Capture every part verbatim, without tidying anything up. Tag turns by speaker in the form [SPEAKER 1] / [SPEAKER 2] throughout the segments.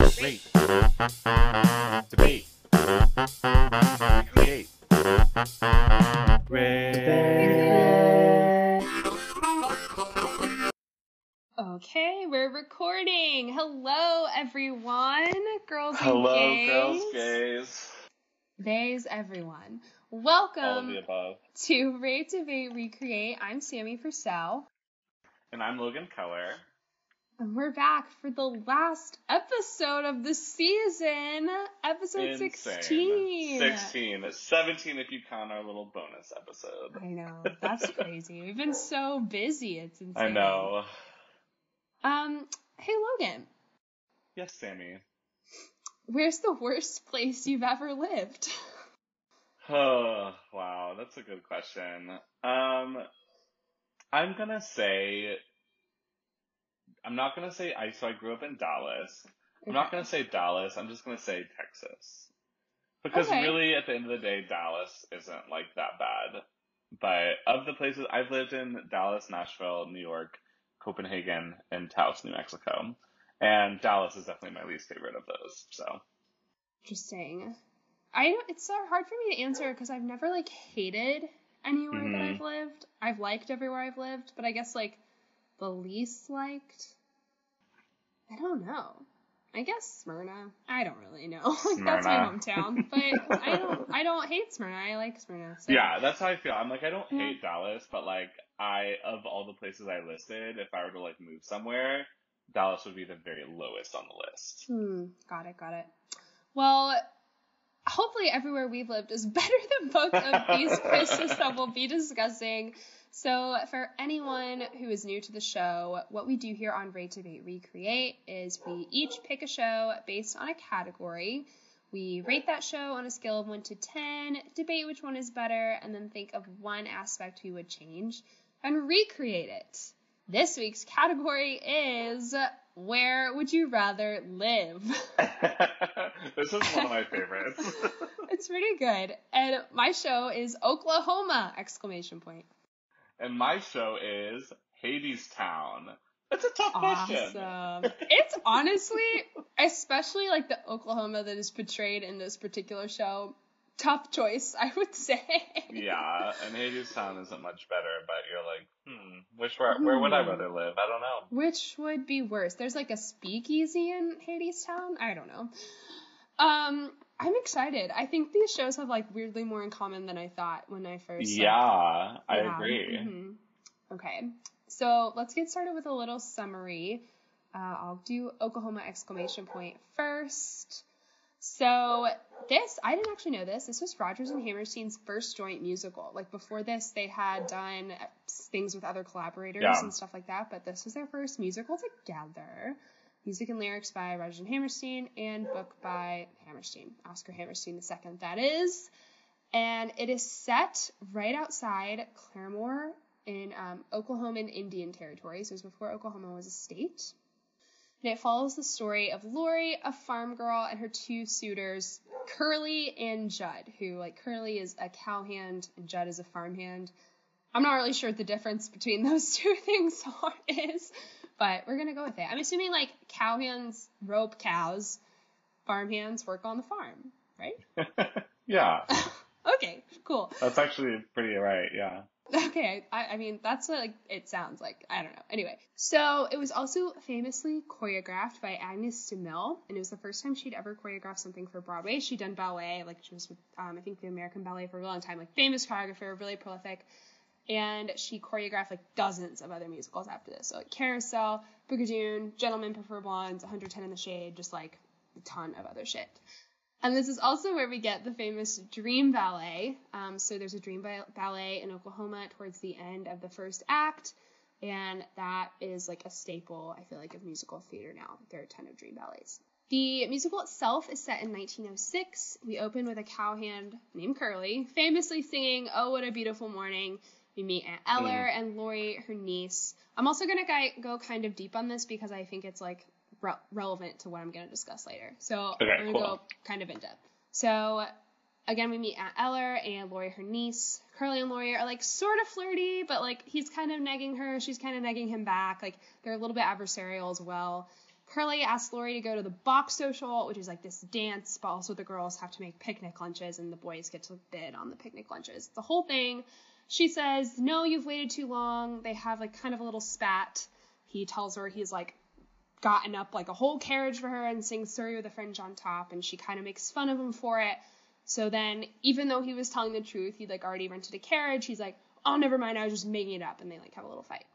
[SPEAKER 1] Rate. Debate. Recreate. Rate.
[SPEAKER 2] Okay, we're recording. Hello, everyone. Girls and
[SPEAKER 1] Hello,
[SPEAKER 2] gays.
[SPEAKER 1] girls, gays.
[SPEAKER 2] Theys, everyone.
[SPEAKER 1] All of
[SPEAKER 2] Welcome
[SPEAKER 1] the above.
[SPEAKER 2] to Rate, Debate, Recreate. I'm Sammy Purcell.
[SPEAKER 1] And I'm Logan Keller.
[SPEAKER 2] And we're back for the last episode of the season, episode
[SPEAKER 1] Insane.
[SPEAKER 2] sixteen.
[SPEAKER 1] sixteen. seventeen if you count our little bonus episode.
[SPEAKER 2] I know, that's crazy. We've been so busy, it's insane.
[SPEAKER 1] I know.
[SPEAKER 2] Um, hey Logan.
[SPEAKER 1] Yes, Sammy.
[SPEAKER 2] Where's the worst place you've ever lived?
[SPEAKER 1] Oh, wow, that's a good question. Um, I'm gonna say, I'm not gonna say, I, so I grew up in Dallas. I'm not gonna say Dallas, I'm just gonna say Texas. Because
[SPEAKER 2] Okay.
[SPEAKER 1] really, at the end of the day, Dallas isn't, like, that bad. But of the places, I've lived in Dallas, Nashville, New York, Copenhagen, and Taos, New Mexico. And Dallas is definitely my least favorite of those, so.
[SPEAKER 2] Interesting. I don't, it's so hard for me to answer because I've never, like, hated anywhere
[SPEAKER 1] Mhm.
[SPEAKER 2] that I've lived. I've liked everywhere I've lived, but I guess, like, the least liked, I don't know. I guess Smyrna. I don't really know. Like, that's my
[SPEAKER 1] Smyrna.
[SPEAKER 2] hometown, but I don't, I don't hate Smyrna. I like Smyrna. So.
[SPEAKER 1] Yeah, that's how I feel. I'm like, I don't
[SPEAKER 2] Yeah.
[SPEAKER 1] hate Dallas, but like, I, of all the places I listed, if I were to like move somewhere, Dallas would be the very lowest on the list.
[SPEAKER 2] Hmm. Got it. Got it. Well, hopefully everywhere we've lived is better than both of these places that we'll be discussing. So for anyone who is new to the show, what we do here on Rate, Debate, Recreate is we each pick a show based on a category. We rate that show on a scale of one to ten, debate which one is better, and then think of one aspect we would change and recreate it. This week's category is Where Would You Rather Live?
[SPEAKER 1] This is one of my favorites.
[SPEAKER 2] It's pretty good. And my show is Oklahoma! Exclamation point.
[SPEAKER 1] And my show is Hades Town. That's a tough question.
[SPEAKER 2] Awesome. It's honestly, especially like the Oklahoma that is portrayed in this particular show, tough choice, I would say.
[SPEAKER 1] Yeah, and Hades Town isn't much better, but you're like, hmm, which where, where would I
[SPEAKER 2] Hmm.
[SPEAKER 1] rather live? I don't know.
[SPEAKER 2] Which would be worse? There's like a speakeasy in Hades Town? I don't know. Um, I'm excited. I think these shows have like weirdly more in common than I thought when I first.
[SPEAKER 1] Yeah,
[SPEAKER 2] like,
[SPEAKER 1] I
[SPEAKER 2] yeah.
[SPEAKER 1] agree.
[SPEAKER 2] Mhm. Okay, so let's get started with a little summary. Uh, I'll do Oklahoma exclamation point first. So this, I didn't actually know this. This was Rodgers and Hammerstein's first joint musical. Like before this, they had done things with other collaborators
[SPEAKER 1] Yeah.
[SPEAKER 2] and stuff like that, but this was their first musical together. Music and lyrics by Rodgers and Hammerstein and book by Hammerstein, Oscar Hammerstein the second, that is. And it is set right outside Claremore in um, Oklahoman Indian Territory. So it was before Oklahoma was a state. And it follows the story of Lori, a farm girl, and her two suitors, Curly and Judd, who, like, Curly is a cowhand and Judd is a farmhand. I'm not really sure what the difference between those two things are, is, but we're going to go with it. I'm assuming, like, cowhands rope cows, farmhands work on the farm, right?
[SPEAKER 1] Yeah,
[SPEAKER 2] Okay, cool.
[SPEAKER 1] that's actually pretty right, yeah.
[SPEAKER 2] Okay, I, I mean, that's what like it sounds like. I don't know. Anyway, so it was also famously choreographed by Agnes DeMille, and it was the first time she'd ever choreographed something for Broadway. She'd done ballet, like she was with, um, I think, the American Ballet for a long time, like famous choreographer, really prolific, and she choreographed like dozens of other musicals after this. So like Carousel, Brigadoon, Gentlemen Prefer Blondes, one hundred ten in the Shade, just like a ton of other shit. And this is also where we get the famous Dream Ballet. Um, so there's a Dream ba- Ballet in Oklahoma towards the end of the first act, and that is like a staple, I feel like, of musical theater now. There are a ton of Dream Ballets. The musical itself is set in nineteen oh six. We open with a cowhand named Curly, famously singing "Oh, What a Beautiful Morning." We meet Aunt Eller
[SPEAKER 1] Mm.
[SPEAKER 2] and Lori, her niece. I'm also going to go kind of deep on this because I think it's like Re- relevant to what I'm going to discuss later. So
[SPEAKER 1] Okay,
[SPEAKER 2] I'm going to
[SPEAKER 1] cool.
[SPEAKER 2] go kind of in depth. So again, we meet Aunt Eller and Lori, her niece. Curly and Lori are like sort of flirty, but like he's kind of negging her. She's kind of negging him back. Like they're a little bit adversarial as well. Curly asks Lori to go to the Bach Social, which is like this dance, but also the girls have to make picnic lunches and the boys get to bid on the picnic lunches. The whole thing, she says, no, you've waited too long. They have like kind of a little spat. He tells her he's like gotten up like a whole carriage for her and sings Surrey with a Fringe on Top, and she kind of makes fun of him for it. So then, even though he was telling the truth, he'd like already rented a carriage, he's like, oh, never mind, I was just making it up, and they like have a little fight.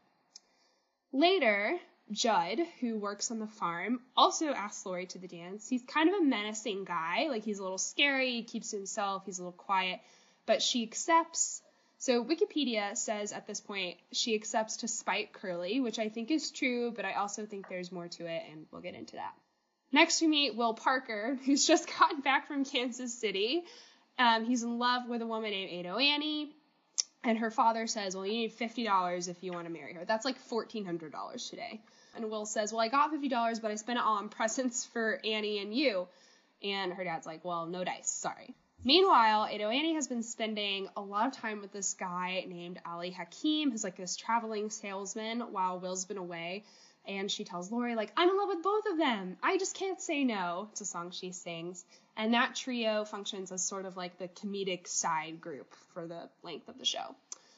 [SPEAKER 2] Later, Judd, who works on the farm, also asks Lori to the dance. He's kind of a menacing guy, like he's a little scary, he keeps to himself, he's a little quiet, but she accepts. So Wikipedia says at this point she accepts to spite Curly, which I think is true, but I also think there's more to it, and we'll get into that. Next we meet Will Parker, who's just gotten back from Kansas City. Um, he's in love with a woman named Ado Annie, and her father says, well, you need fifty dollars if you want to marry her. That's like fourteen hundred dollars today. And Will says, well, I got fifty dollars, but I spent it all on presents for Annie and you. And her dad's like, well, no dice, sorry. Meanwhile, Ado Annie has been spending a lot of time with this guy named Ali Hakim, who's like this traveling salesman while Will's been away. And she tells Lori, like, I'm in love with both of them. I just can't say no. It's a song she sings. And that trio functions as sort of like the comedic side group for the length of the show.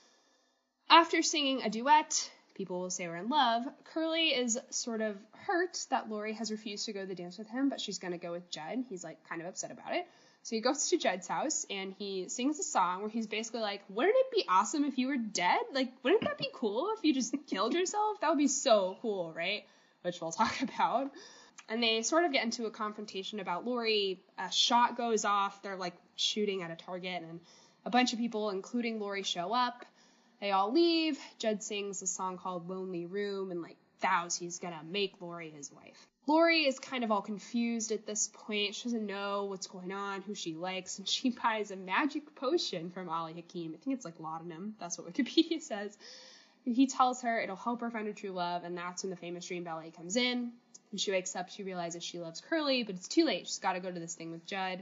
[SPEAKER 2] After singing a duet, people will say we're in love, Curly is sort of hurt that Lori has refused to go to the dance with him, but she's going to go with Judd. He's like kind of upset about it. So he goes to Judd's house and he sings a song where he's basically like, wouldn't it be awesome if you were dead? Like, wouldn't that be cool if you just killed yourself? That would be so cool, right? Which we'll talk about. And they sort of get into a confrontation about Lori. A shot goes off. They're like shooting at a target and a bunch of people, including Lori, show up. They all leave. Judd sings a song called Lonely Room and like vows he's gonna make Lori his wife. Lori is kind of all confused at this point. She doesn't know what's going on, who she likes, and she buys a magic potion from Ali Hakim. I think it's like laudanum. That's what Wikipedia says. He tells her it'll help her find her true love, and that's when the famous dream ballet comes in. When she wakes up, she realizes she loves Curly, but it's too late. She's got to go to this thing with Judd.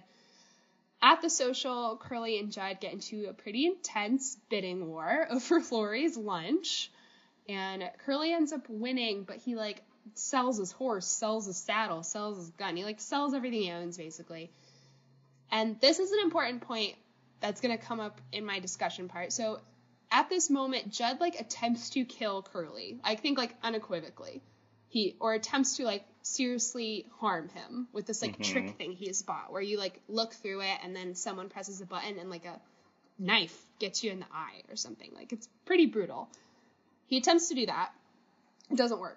[SPEAKER 2] At the social, Curly and Judd get into a pretty intense bidding war over Lori's lunch, and Curly ends up winning, but he, like, sells his horse, sells his saddle, sells his gun. He, like, sells everything he owns, basically. And this is an important point that's going to come up in my discussion part. So, at this moment, Judd, like, attempts to kill Curly. I think, like, unequivocally. He, or attempts to, like, seriously harm him with this, like, mm-hmm. trick thing he has bought, where you, like, look through it, and then someone presses a button, and, like, a knife gets you in the eye or something. Like, it's pretty brutal. He attempts to do that. It doesn't work.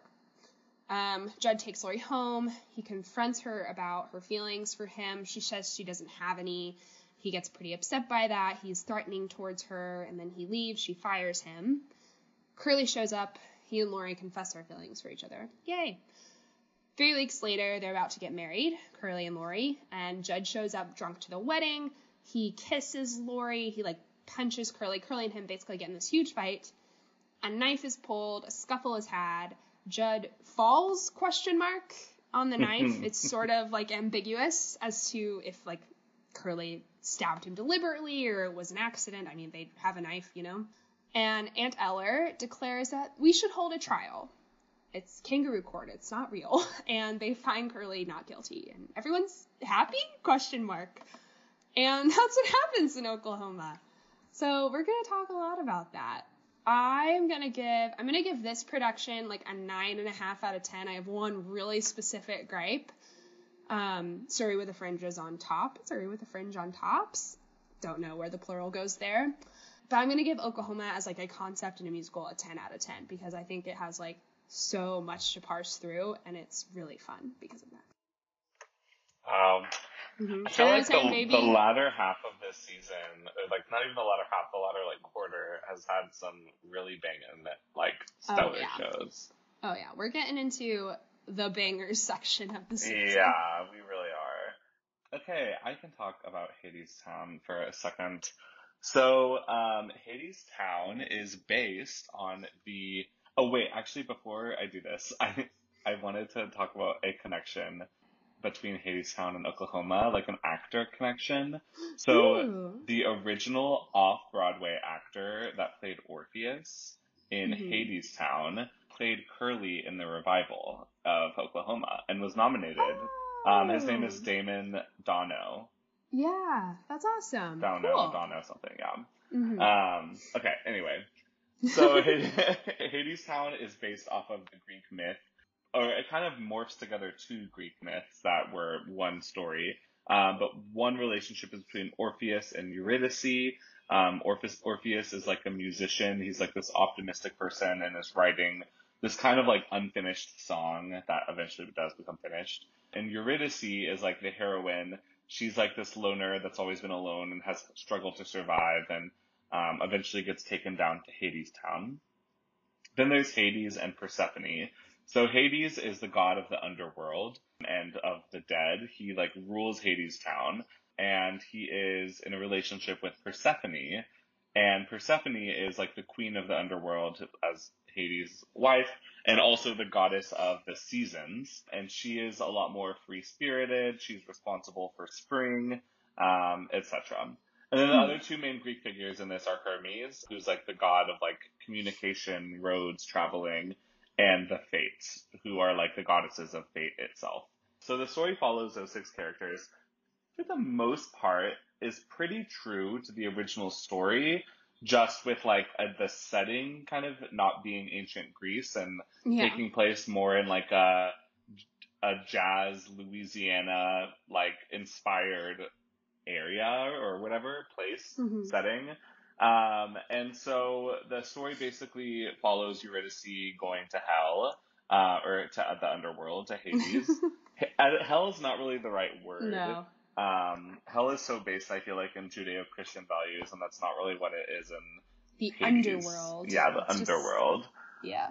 [SPEAKER 2] Um, Judd takes Lori home. He confronts her about her feelings for him. She says she doesn't have any. He gets pretty upset by that. He's threatening towards her, and then he leaves. She fires him. Curly shows up. He and Lori confess their feelings for each other. Yay. Three weeks later, they're about to get married, Curly and Lori, and Judd shows up drunk to the wedding. He kisses Lori. He, like, punches Curly. Curly and him basically get in this huge fight. A knife is pulled. A scuffle is had. Judd falls, question mark, on the knife. It's sort of, like, ambiguous as to if, like, Curly stabbed him deliberately or it was an accident. I mean, they have a knife, you know. And Aunt Eller declares that we should hold a trial. It's kangaroo court. It's not real. And they find Curly not guilty. And everyone's happy? Question mark. And that's what happens in Oklahoma. So we're going to talk a lot about that. I'm going to give, I'm going to give this production like a nine and a half out of ten. I have one really specific gripe. Um, Surrey with the Fringes on top. Surrey with the Fringe on tops. Don't know where the plural goes there. But I'm going to give Oklahoma as like a concept in a musical a ten out of ten because I think it has like so much to parse through and it's really fun because of that.
[SPEAKER 1] Um,
[SPEAKER 2] mm-hmm.
[SPEAKER 1] I feel like the, the latter half of this season, or like not even the latter half, the latter like quarter has had some really banging like stellar
[SPEAKER 2] oh, yeah.
[SPEAKER 1] shows.
[SPEAKER 2] Oh yeah, we're getting into the bangers section of the season.
[SPEAKER 1] Yeah, we really are. Okay, I can talk about Hadestown for a second. So, um, Hadestown is based on the, oh wait, actually before I do this, I, I wanted to talk about a connection between Hadestown and Oklahoma, like an actor connection. So,
[SPEAKER 2] Ooh.
[SPEAKER 1] The original off-Broadway actor that played Orpheus in
[SPEAKER 2] mm-hmm.
[SPEAKER 1] Hadestown played Curly in the revival of Oklahoma and was nominated.
[SPEAKER 2] Oh.
[SPEAKER 1] Um, his name is Damon Dono.
[SPEAKER 2] Yeah, that's awesome.
[SPEAKER 1] Dono,
[SPEAKER 2] Cool.
[SPEAKER 1] Dono something, yeah.
[SPEAKER 2] Mm-hmm.
[SPEAKER 1] Um, okay, anyway. So Hadestown is based off of the Greek myth, or it kind of morphs together two Greek myths that were one story. Um, but one relationship is between Orpheus and Eurydice. Um, Orpheus, Orpheus is like a musician. He's like this optimistic person and is writing this kind of like unfinished song that eventually does become finished. And Eurydice is like the heroine. She's like this loner that's always been alone and has struggled to survive and um, eventually gets taken down to Hadestown. Then there's Hades and Persephone. So Hades is the god of the underworld and of the dead. He like rules Hadestown, and he is in a relationship with Persephone. And Persephone is like the queen of the underworld as Hades' wife, and also the goddess of the seasons. And she is a lot more free-spirited. She's responsible for spring, um, et cetera. And then the other two main Greek figures in this are Hermes, who's like the god of like communication, roads, traveling, and the Fates, who are like the goddesses of fate itself. So the story follows those six characters. For the most part, is pretty true to the original story, just with like a, the setting kind of not being ancient Greece and
[SPEAKER 2] Yeah.
[SPEAKER 1] taking place more in like a a jazz Louisiana like inspired area or whatever place
[SPEAKER 2] Mm-hmm.
[SPEAKER 1] setting. Um, and so the story basically follows Eurydice going to hell, uh, or to the underworld, to Hades. Hell is not really the right word.
[SPEAKER 2] No.
[SPEAKER 1] Um, hell is so based, I feel like, in Judeo-Christian values, and that's not really what it is in
[SPEAKER 2] The
[SPEAKER 1] Hades.
[SPEAKER 2] underworld.
[SPEAKER 1] Yeah, the
[SPEAKER 2] It's just-
[SPEAKER 1] underworld.
[SPEAKER 2] Yeah.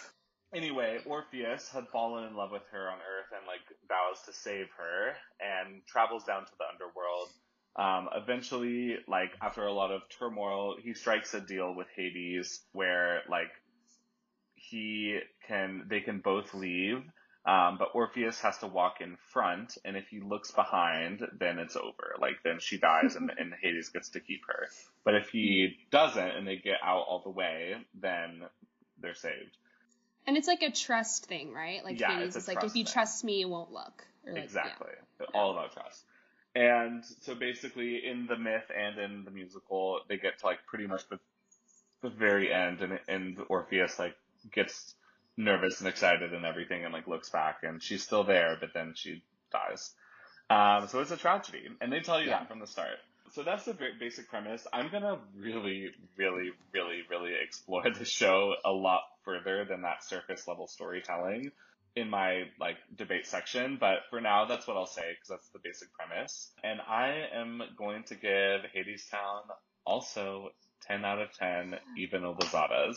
[SPEAKER 1] Anyway, Orpheus had fallen in love with her on Earth and, like, vows to save her and travels down to the underworld. Um, eventually, like, after a lot of turmoil, he strikes a deal with Hades where, like, he can, they can both leave, um, but Orpheus has to walk in front, and if he looks behind, then it's over. Like, then she dies and, and Hades gets to keep her. But if he doesn't and they get out all the way, then they're saved.
[SPEAKER 2] And it's like a trust thing, right? Like
[SPEAKER 1] Yeah,
[SPEAKER 2] Hades
[SPEAKER 1] it's
[SPEAKER 2] is
[SPEAKER 1] a
[SPEAKER 2] like, if you
[SPEAKER 1] trust thing.
[SPEAKER 2] trust me, you won't look. Or like,
[SPEAKER 1] Exactly.
[SPEAKER 2] Yeah.
[SPEAKER 1] All about trust. And so basically in the myth and in the musical, they get to like pretty much the, the very end, and, and Orpheus like gets nervous and excited and everything and like looks back and she's still there, but then she dies. Um, so it's a tragedy, and they tell you
[SPEAKER 2] Yeah.
[SPEAKER 1] that from the start. So that's the very basic premise. I'm gonna really, really, really, really explore the show a lot further than that surface level storytelling in my like debate section, but for now that's what I'll say because that's the basic premise. And I am going to give Hadestown also ten out of ten Eva Novazadas.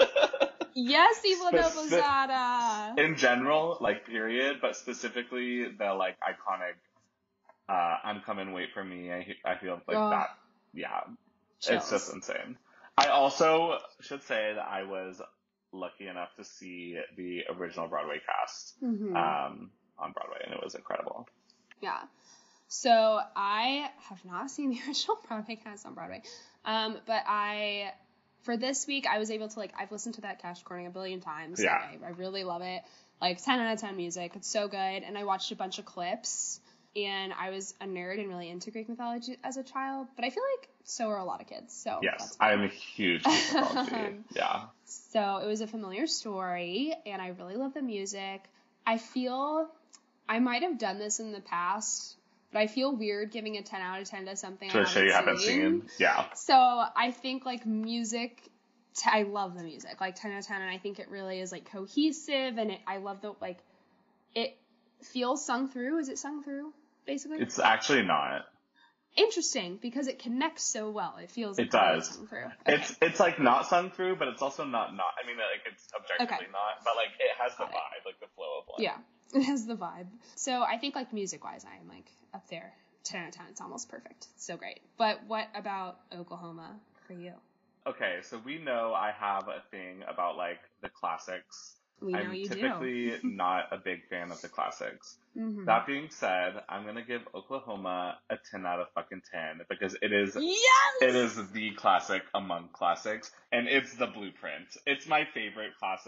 [SPEAKER 2] Yes, Eva
[SPEAKER 1] Speci-
[SPEAKER 2] Novozada!
[SPEAKER 1] In general, like period, but specifically the like iconic uh I'm Coming, Wait for Me. I I feel like
[SPEAKER 2] Oh,
[SPEAKER 1] that, yeah,
[SPEAKER 2] chills.
[SPEAKER 1] it's just insane. I also should say that I was lucky enough to see the original Broadway cast
[SPEAKER 2] Mm-hmm.
[SPEAKER 1] um, on Broadway, and it was incredible.
[SPEAKER 2] Yeah. So I have not seen the original Broadway cast on Broadway, um, but I, for this week, I was able to, like, I've listened to that cast recording a billion times.
[SPEAKER 1] Yeah.
[SPEAKER 2] Like, I, I really love it. Like, ten out of ten music. It's so good. And I watched a bunch of clips, and I was a nerd and really into Greek mythology as a child, but I feel like so are a lot of kids. So
[SPEAKER 1] Yes, I am a huge Greek mythology. Yeah.
[SPEAKER 2] So it was a familiar story, and I really love the music. I feel I might have done this in the past, but I feel weird giving a ten out of ten to something
[SPEAKER 1] To
[SPEAKER 2] I
[SPEAKER 1] a show you haven't
[SPEAKER 2] seen.
[SPEAKER 1] seen. Yeah.
[SPEAKER 2] So I think, like, music, t- I love the music, like, ten out of ten, and I think it really is, like, cohesive, and it, I love the, like, it feels sung through. Is it sung through, basically?
[SPEAKER 1] It's actually not.
[SPEAKER 2] Interesting, because it connects so well. It feels like
[SPEAKER 1] It does.
[SPEAKER 2] Sung through. Okay.
[SPEAKER 1] It's it's like not sung through, but it's also not not. I mean, like it's objectively
[SPEAKER 2] Okay.
[SPEAKER 1] not, but like it has the
[SPEAKER 2] Got it.
[SPEAKER 1] vibe, like the flow of one.
[SPEAKER 2] Yeah, it has the vibe. So I think, like, music-wise, I am, like, up there. ten out of ten, it's almost perfect. So great. But what about Oklahoma for you?
[SPEAKER 1] Okay, so we know I have a thing about like the classics.
[SPEAKER 2] We know
[SPEAKER 1] I'm
[SPEAKER 2] you
[SPEAKER 1] typically not a big fan of the classics.
[SPEAKER 2] do. Mm-hmm.
[SPEAKER 1] That being said, I'm gonna give Oklahoma a ten out of fucking ten because it is
[SPEAKER 2] Yes!
[SPEAKER 1] it is the classic among classics, and it's the blueprint. It's my favorite classic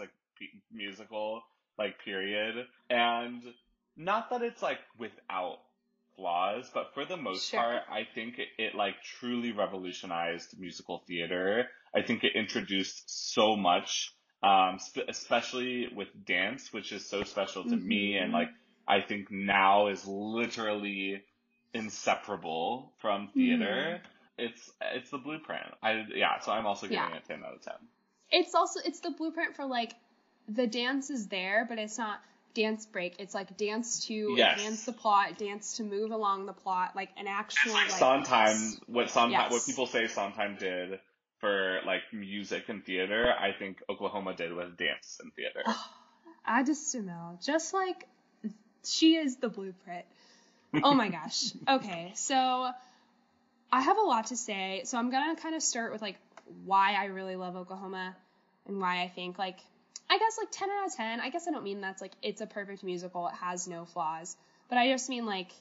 [SPEAKER 1] musical, like, period. And not that it's, like, without flaws, but for the most
[SPEAKER 2] Sure.
[SPEAKER 1] part, I think it, it, like, truly revolutionized musical theater. I think it introduced so much, um, sp- especially with dance, which is so special to me, and,
[SPEAKER 2] Mm-hmm.
[SPEAKER 1] like, I think now is literally inseparable from theater.
[SPEAKER 2] Mm-hmm.
[SPEAKER 1] It's it's the blueprint. I yeah, so I'm also giving
[SPEAKER 2] Yeah.
[SPEAKER 1] it ten out of ten.
[SPEAKER 2] It's also, it's the blueprint for, like, the dance is there, but it's not dance break. It's, like, dance to
[SPEAKER 1] Yes.
[SPEAKER 2] advance the plot, dance to move along the plot, like, an actual, like...
[SPEAKER 1] Sondheim, what Sondheim,
[SPEAKER 2] yes.
[SPEAKER 1] what people say Sondheim did for, like, music and theater, I think Oklahoma did with dance and theater.
[SPEAKER 2] Oh, Addis Jamil, just like, she is the blueprint. Oh my gosh. Okay, so I have a lot to say. So I'm gonna kind of start with, like, why I really love Oklahoma and why I think, like, I guess, like, ten out of ten. I guess I don't mean that's, like, it's a perfect musical. It has no flaws. But I just mean, like,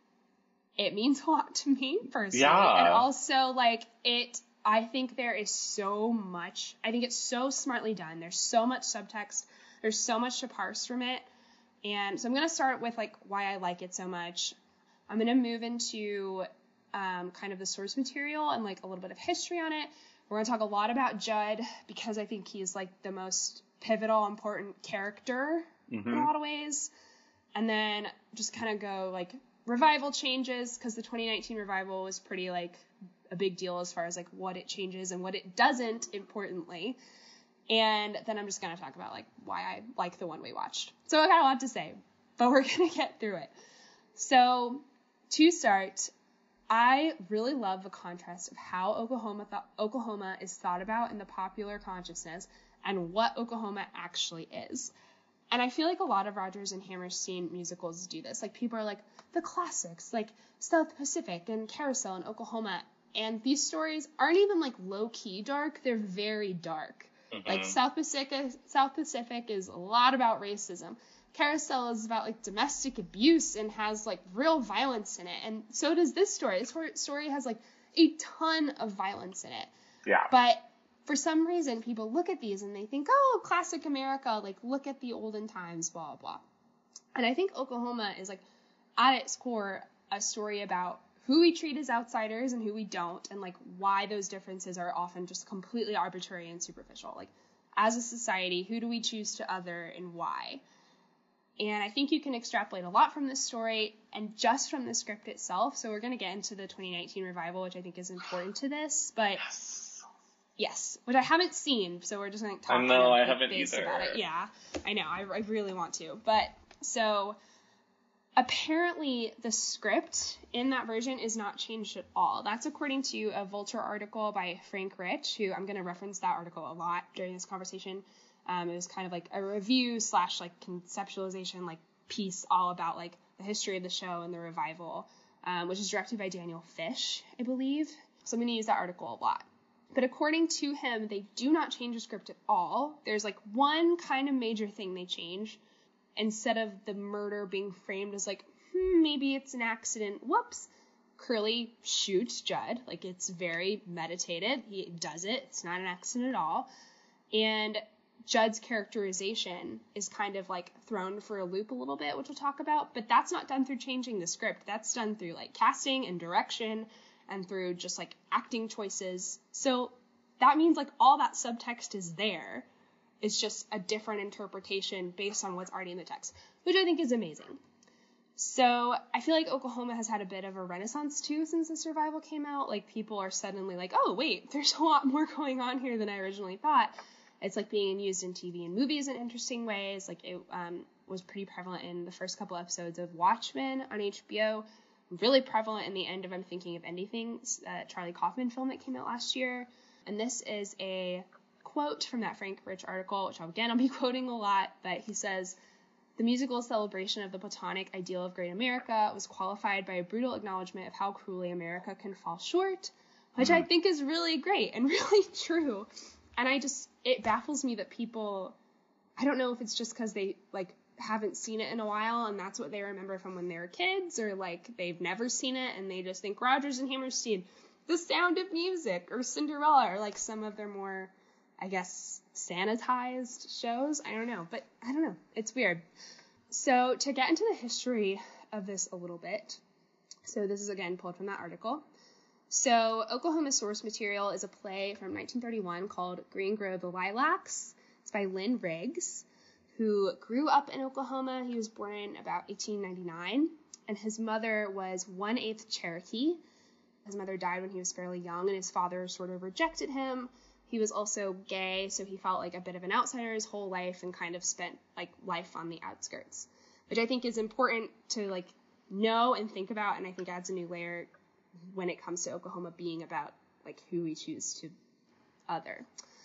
[SPEAKER 2] it means a lot to me personally.
[SPEAKER 1] Yeah.
[SPEAKER 2] And also, like, it, I think there is so much, I think it's so smartly done. There's so much subtext. There's so much to parse from it. And so I'm going to start with, like, why I like it so much. I'm going to move into um, kind of the source material and, like, a little bit of history on it. We're going to talk a lot about Judd because I think he's, like, the most pivotal, important character
[SPEAKER 1] mm-hmm.
[SPEAKER 2] in a lot of ways. And then just kind of go, like, revival changes, because the twenty nineteen revival was pretty, like, a big deal as far as, like, what it changes and what it doesn't, importantly. And then I'm just going to talk about, like, why I like the one we watched. So I got a lot to say, but we're going to get through it. So to start, I really love the contrast of how Oklahoma th- Oklahoma is thought about in the popular consciousness and what Oklahoma actually is. And I feel like a lot of Rodgers and Hammerstein musicals do this. Like, people are like, the classics, like South Pacific and Carousel and Oklahoma. And these stories aren't even, like, low-key dark. They're very dark. Mm-hmm. Like, South Pacific, South Pacific is a lot about racism. Carousel is about, like, domestic abuse and has, like, real violence in it. And so does this story. This story has, like, a ton of violence in it.
[SPEAKER 1] Yeah.
[SPEAKER 2] But for some reason, people look at these and they think, oh, classic America, like, look at the olden times, blah, blah. And I think Oklahoma is, like, at its core, a story about who we treat as outsiders and who we don't, and, like, why those differences are often just completely arbitrary and superficial. Like, as a society, who do we choose to other and why? And I think you can extrapolate a lot from this story and just from the script itself. So we're going to get into the twenty nineteen revival, which I think is important to this. But
[SPEAKER 1] yes,
[SPEAKER 2] yes which I haven't seen, so we're just going to talk
[SPEAKER 1] I know,
[SPEAKER 2] you know,
[SPEAKER 1] I
[SPEAKER 2] like,
[SPEAKER 1] haven't
[SPEAKER 2] this
[SPEAKER 1] either.
[SPEAKER 2] about it. Yeah, I know. I, I really want to. But so apparently the script in that version is not changed at all. That's according to a Vulture article by Frank Rich, who I'm going to reference that article a lot during this conversation. Um, it was kind of like a review slash like conceptualization like piece all about like the history of the show and the revival, um, which is directed by Daniel Fish, I believe. So I'm going to use that article a lot. But according to him, they do not change the script at all. There's like one kind of major thing they change. Instead of the murder being framed as like, hmm, maybe it's an accident. Whoops. Curly shoots Judd. Like, it's very meditated. He does it. It's not an accident at all. And Judd's characterization is kind of like thrown for a loop a little bit, which we'll talk about, but that's not done through changing the script. That's done through like casting and direction and through just like acting choices. So that means like all that subtext is there. It's just a different interpretation based on what's already in the text, which I think is amazing. So I feel like Oklahoma has had a bit of a renaissance too since the Survival came out. Like, people are suddenly like, oh wait, there's a lot more going on here than I originally thought. It's like being used in T V and movies in interesting ways. Like, it um, was pretty prevalent in the first couple episodes of Watchmen on H B O. Really prevalent in the end of I'm Thinking of Anything, uh, Charlie Kaufman film that came out last year. And this is a quote from that Frank Rich article, which again I'll be quoting a lot, but he says, "The musical celebration of the Platonic ideal of great America was qualified by a brutal acknowledgement of how cruelly America can fall short," which mm. I think is really great and really true. And I just, it baffles me that people, I don't know if it's just because they, like, haven't seen it in a while and that's what they remember from when they were kids, or, like, they've never seen it and they just think Rodgers and Hammerstein, The Sound of Music, or Cinderella, or, like, some of their more I guess, sanitized shows. I don't know, but I don't know. It's weird. So to get into the history of this a little bit, so this is again pulled from that article. So Oklahoma source material is a play from nineteen thirty-one called Green Grow the Lilacs. It's by Lynn Riggs, who grew up in Oklahoma. He was born in about eighteen ninety-nine, and his mother was one-eighth Cherokee. His mother died when he was fairly young, and his father sort of rejected him. He was also gay, so he felt like a bit of an outsider his whole life and kind of spent like life on the outskirts, which I think is important to like know and think about, and I think adds a new layer when it comes to Oklahoma being about like who we choose to other.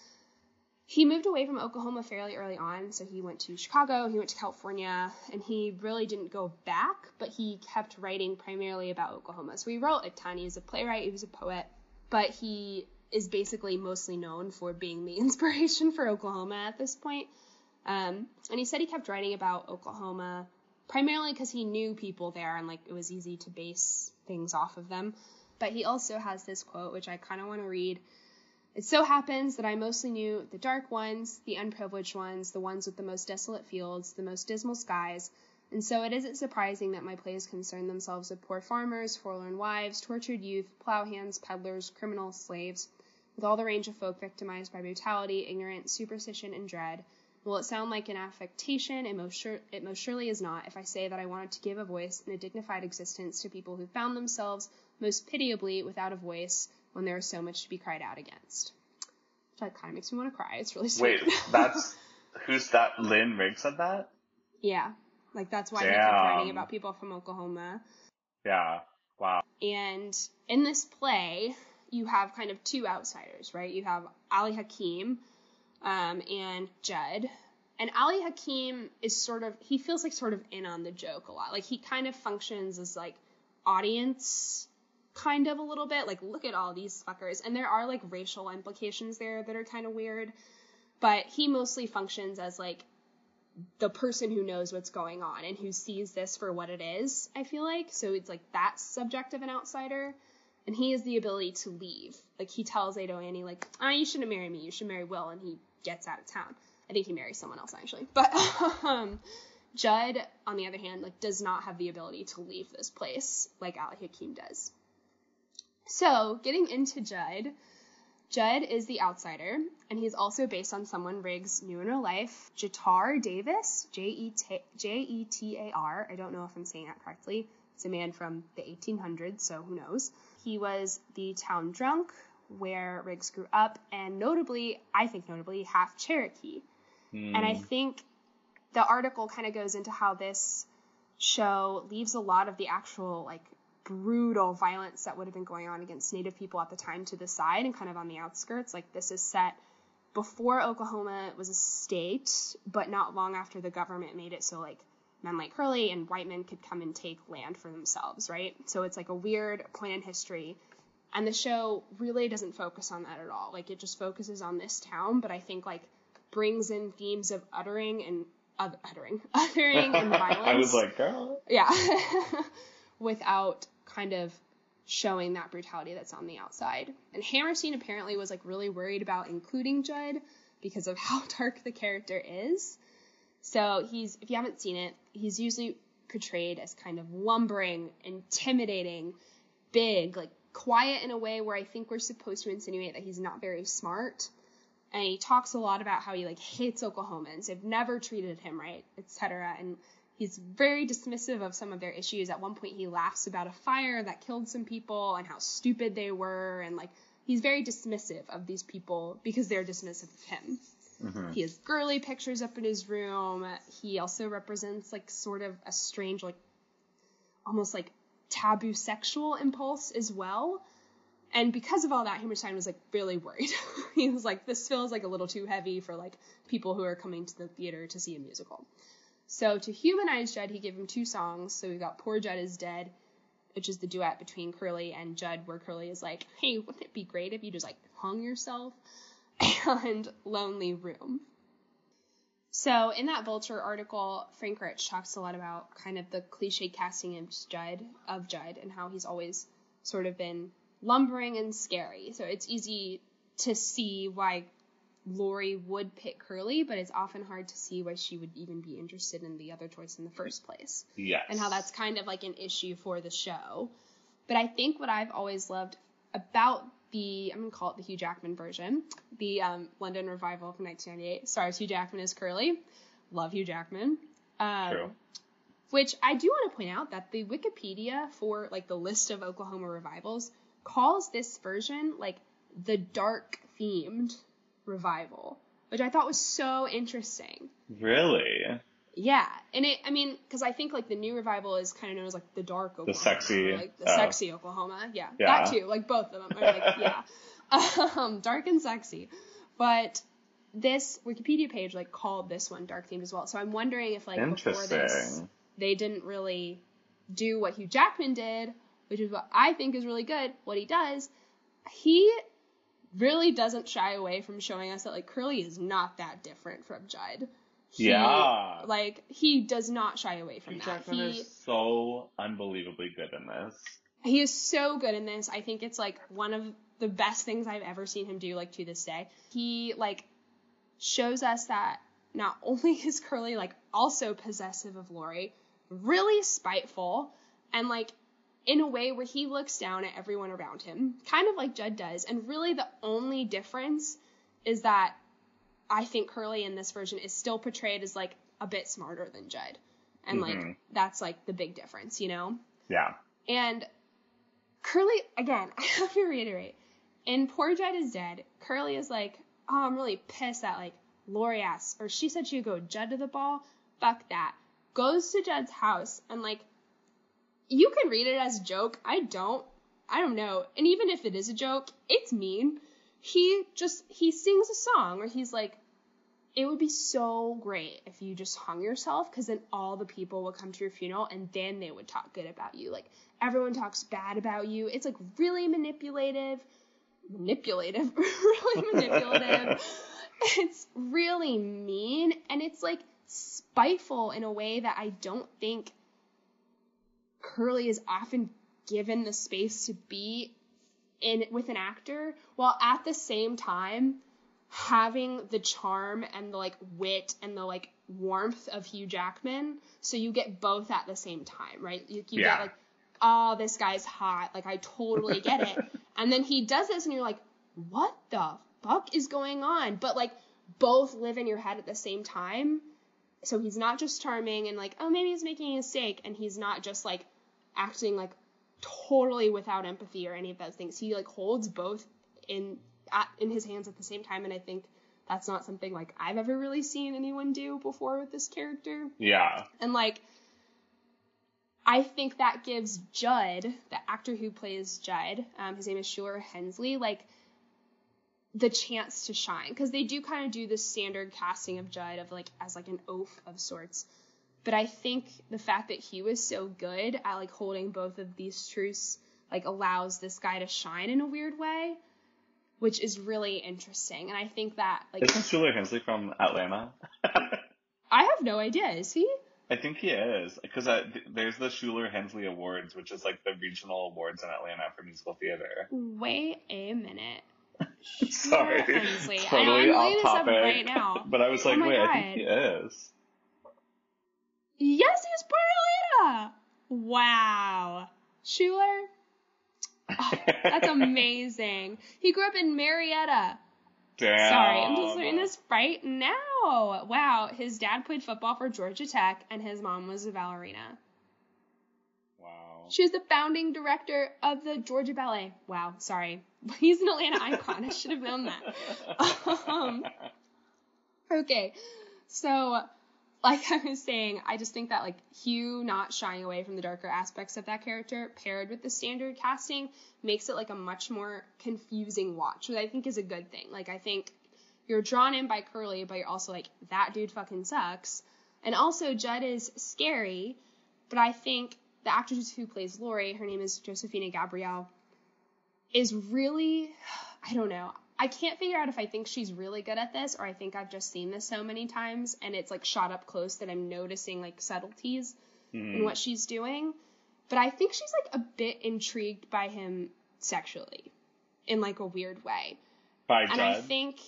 [SPEAKER 2] He moved away from Oklahoma fairly early on, so he went to Chicago, he went to California, and he really didn't go back, but he kept writing primarily about Oklahoma. So he wrote a ton. He was a playwright, he was a poet, but he is basically mostly known for being the inspiration for Oklahoma at this point. Um, and he said he kept writing about Oklahoma primarily because he knew people there and like it was easy to base things off of them. But he also has this quote, which I kind of want to read. It so happens that I mostly knew the dark ones, the unprivileged ones, the ones with the most desolate fields, the most dismal skies, and so it isn't surprising that my plays concern themselves with poor farmers, forlorn wives, tortured youth, plowhands, peddlers, criminals, slaves, with all the range of folk victimized by brutality, ignorance, superstition, and dread. Will it sound like an affectation? It most, sure, it most surely is not if I say that I wanted to give a voice and a dignified existence to people who found themselves most pitiably without a voice when there is so much to be cried out against. That kind of makes me want to cry. It's really sweet.
[SPEAKER 1] Wait, that's, who's that? Lynn Riggs said that?
[SPEAKER 2] Yeah. Like, that's why
[SPEAKER 1] Damn.
[SPEAKER 2] he kept writing about people from Oklahoma.
[SPEAKER 1] Yeah. Wow.
[SPEAKER 2] And in this play, you have kind of two outsiders, right? You have Ali Hakim um, and Judd. And Ali Hakim is sort of, he feels like sort of in on the joke a lot. Like, he kind of functions as, like, audience kind of a little bit. Like, look at all these fuckers. And there are, like, racial implications there that are kind of weird. But he mostly functions as, like, the person who knows what's going on and who sees this for what it is, I feel like. So it's, like, that subject of an outsider. And he has the ability to leave. Like, he tells Ado Annie, like, ah, you shouldn't marry me. You should marry Will. And he gets out of town. I think he marries someone else, actually. But um, Judd, on the other hand, like, does not have the ability to leave this place like Ali Hakim does. So, getting into Judd, Judd is the outsider, and he's also based on someone Riggs knew in real life, Jetar Davis, J E T A R. I don't know if I'm saying that correctly. It's a man from the eighteen hundreds, so who knows. He was the town drunk where Riggs grew up, and notably, I think notably, half Cherokee. Mm. And I think the article kind of goes into how this show leaves a lot of the actual, like, brutal violence that would have been going on against Native people at the time to the side and kind of on the outskirts. Like, this is set before Oklahoma was a state, but not long after the government made it so, like, men like Hurley and white men could come and take land for themselves, right? So it's, like, a weird point in history. And the show really doesn't focus on that at all. Like, it just focuses on this town, but I think, like, brings in themes of uttering and, uh, uttering, uttering and violence.
[SPEAKER 1] I was like, girl.
[SPEAKER 2] Yeah. Without kind of showing that brutality that's on the outside. And Hammerstein apparently was, like, really worried about including Judd because of how dark the character is. So he's, if you haven't seen it, he's usually portrayed as kind of lumbering, intimidating, big, like, quiet in a way where I think we're supposed to insinuate that he's not very smart. And he talks a lot about how he, like, hates Oklahomans. They've never treated him right, et cetera. And he's very dismissive of some of their issues. At one point, he laughs about a fire that killed some people and how stupid they were. And, like, he's very dismissive of these people because they're dismissive of him. Mm-hmm. He has girly pictures up in his room. He also represents, like, sort of a strange, like, almost, like, taboo sexual impulse as well. And because of all that, Hammerstein was, like, really worried. He was like, this feels, like, a little too heavy for, like, people who are coming to the theater to see a musical. So to humanize Judd, he gave him two songs. So we got Poor Judd is Dead, which is the duet between Curly and Judd, where Curly is like, hey, wouldn't it be great if you just, like, hung yourself? And Lonely Room. So in that Vulture article, Frank Rich talks a lot about kind of the cliche casting of Judd, of Judd and how he's always sort of been lumbering and scary. So it's easy to see why Lori would pick Curly, but it's often hard to see why she would even be interested in the other choice in the first place.
[SPEAKER 1] Yes.
[SPEAKER 2] And how that's kind of like an issue for the show. But I think what I've always loved about the, I'm going to call it the Hugh Jackman version, the um, London revival from nineteen ninety-eight, stars Hugh Jackman as Curly. Love Hugh Jackman. Um, True. Which I do want to point out that the Wikipedia for like the list of Oklahoma revivals calls this version like the dark themed revival, which I thought was so interesting.
[SPEAKER 1] Really?
[SPEAKER 2] Yeah. And it, I mean, because I think like the new revival is kind of known as like the dark Oklahoma.
[SPEAKER 1] The sexy.
[SPEAKER 2] Like the
[SPEAKER 1] uh,
[SPEAKER 2] sexy Oklahoma. Yeah,
[SPEAKER 1] yeah.
[SPEAKER 2] That too. Like both of them are like, yeah. Um, dark and sexy. But this Wikipedia page like called this one dark themed as well. So I'm wondering if like before this they didn't really do what Hugh Jackman did, which is what I think is really good. What he does, he really doesn't shy away from showing us that like Curly is not that different from Judd. He,
[SPEAKER 1] yeah.
[SPEAKER 2] Like he does not shy away from
[SPEAKER 1] Hugh
[SPEAKER 2] that.
[SPEAKER 1] Jackman
[SPEAKER 2] he
[SPEAKER 1] is so unbelievably good in this.
[SPEAKER 2] He is so good in this. I think it's like one of the best things I've ever seen him do, like to this day. He like shows us that not only is Curly like also possessive of Lori, really spiteful, and like in a way where he looks down at everyone around him, kind of like Judd does. And really the only difference is that I think Curly in this version is still portrayed as like a bit smarter than Judd. And mm-hmm. like that's like the big difference, you know?
[SPEAKER 1] Yeah.
[SPEAKER 2] And Curly, again, I have to reiterate, in Poor Judd is Dead, Curly is like, oh, I'm really pissed that like Lori asked, or she said she would go Judd to the ball. Fuck that. Goes to Judd's house and like, you can read it as a joke. I don't. I don't know. And even if it is a joke, it's mean. He just, he sings a song where he's like, it would be so great if you just hung yourself, because then all the people would come to your funeral and then they would talk good about you. Like, everyone talks bad about you. It's like really manipulative. Manipulative. really manipulative. It's really mean. And it's like spiteful in a way that I don't think Curly is often given the space to be in with an actor, while at the same time having the charm and the like wit and the like warmth of Hugh Jackman. So you get both at the same time, right? You, you
[SPEAKER 1] yeah.
[SPEAKER 2] get like, oh, this guy's hot. Like, I totally get it. And then he does this and you're like, what the fuck is going on? But like both live in your head at the same time. So he's not just charming and like, oh, maybe he's making a mistake. And he's not just like acting like totally without empathy or any of those things. He like holds both in at, in his hands at the same time. And I think that's not something like I've ever really seen anyone do before with this character.
[SPEAKER 1] Yeah.
[SPEAKER 2] And like, I think that gives Judd, the actor who plays Judd, um, his name is Shuler Hensley, like the chance to shine, because they do kind of do the standard casting of Judd of like as like an oaf of sorts. But I think the fact that he was so good at like holding both of these truths like allows this guy to shine in a weird way, which is really interesting. And I think that like
[SPEAKER 1] isn't Shuler Hensley from Atlanta?
[SPEAKER 2] I have no idea. Is he?
[SPEAKER 1] I think he is, because uh, th- there's the Shuler Hensley Awards, which is like the regional awards in Atlanta for musical theater.
[SPEAKER 2] Wait a minute.
[SPEAKER 1] Sorry,
[SPEAKER 2] Hensley.
[SPEAKER 1] totally
[SPEAKER 2] I know, I'm
[SPEAKER 1] off topic.
[SPEAKER 2] This up right now.
[SPEAKER 1] But I was like,
[SPEAKER 2] oh
[SPEAKER 1] wait,
[SPEAKER 2] God.
[SPEAKER 1] I think he is.
[SPEAKER 2] Yes, he was born in Atlanta. Wow, Shuler. Oh, that's amazing. He grew up in Marietta.
[SPEAKER 1] Damn.
[SPEAKER 2] Sorry, I'm just learning this right now. Wow, his dad played football for Georgia Tech, and his mom was a ballerina.
[SPEAKER 1] Wow.
[SPEAKER 2] She was the founding director of the Georgia Ballet. Wow, sorry. He's an Atlanta icon. I should have known that. Um, okay, so like I was saying, I just think that like Hugh not shying away from the darker aspects of that character paired with the standard casting makes it like a much more confusing watch, which I think is a good thing. Like, I think you're drawn in by Curly, but you're also like, that dude fucking sucks. And also Judd is scary, but I think the actress who plays Lori, her name is Josephina Gabrielle, is really, I don't know. I can't figure out if I think she's really good at this or I think I've just seen this so many times and it's like shot up close that I'm noticing like subtleties mm. in what she's doing. But I think she's like a bit intrigued by him sexually in like a weird way.
[SPEAKER 1] By
[SPEAKER 2] and
[SPEAKER 1] Judd?
[SPEAKER 2] I think,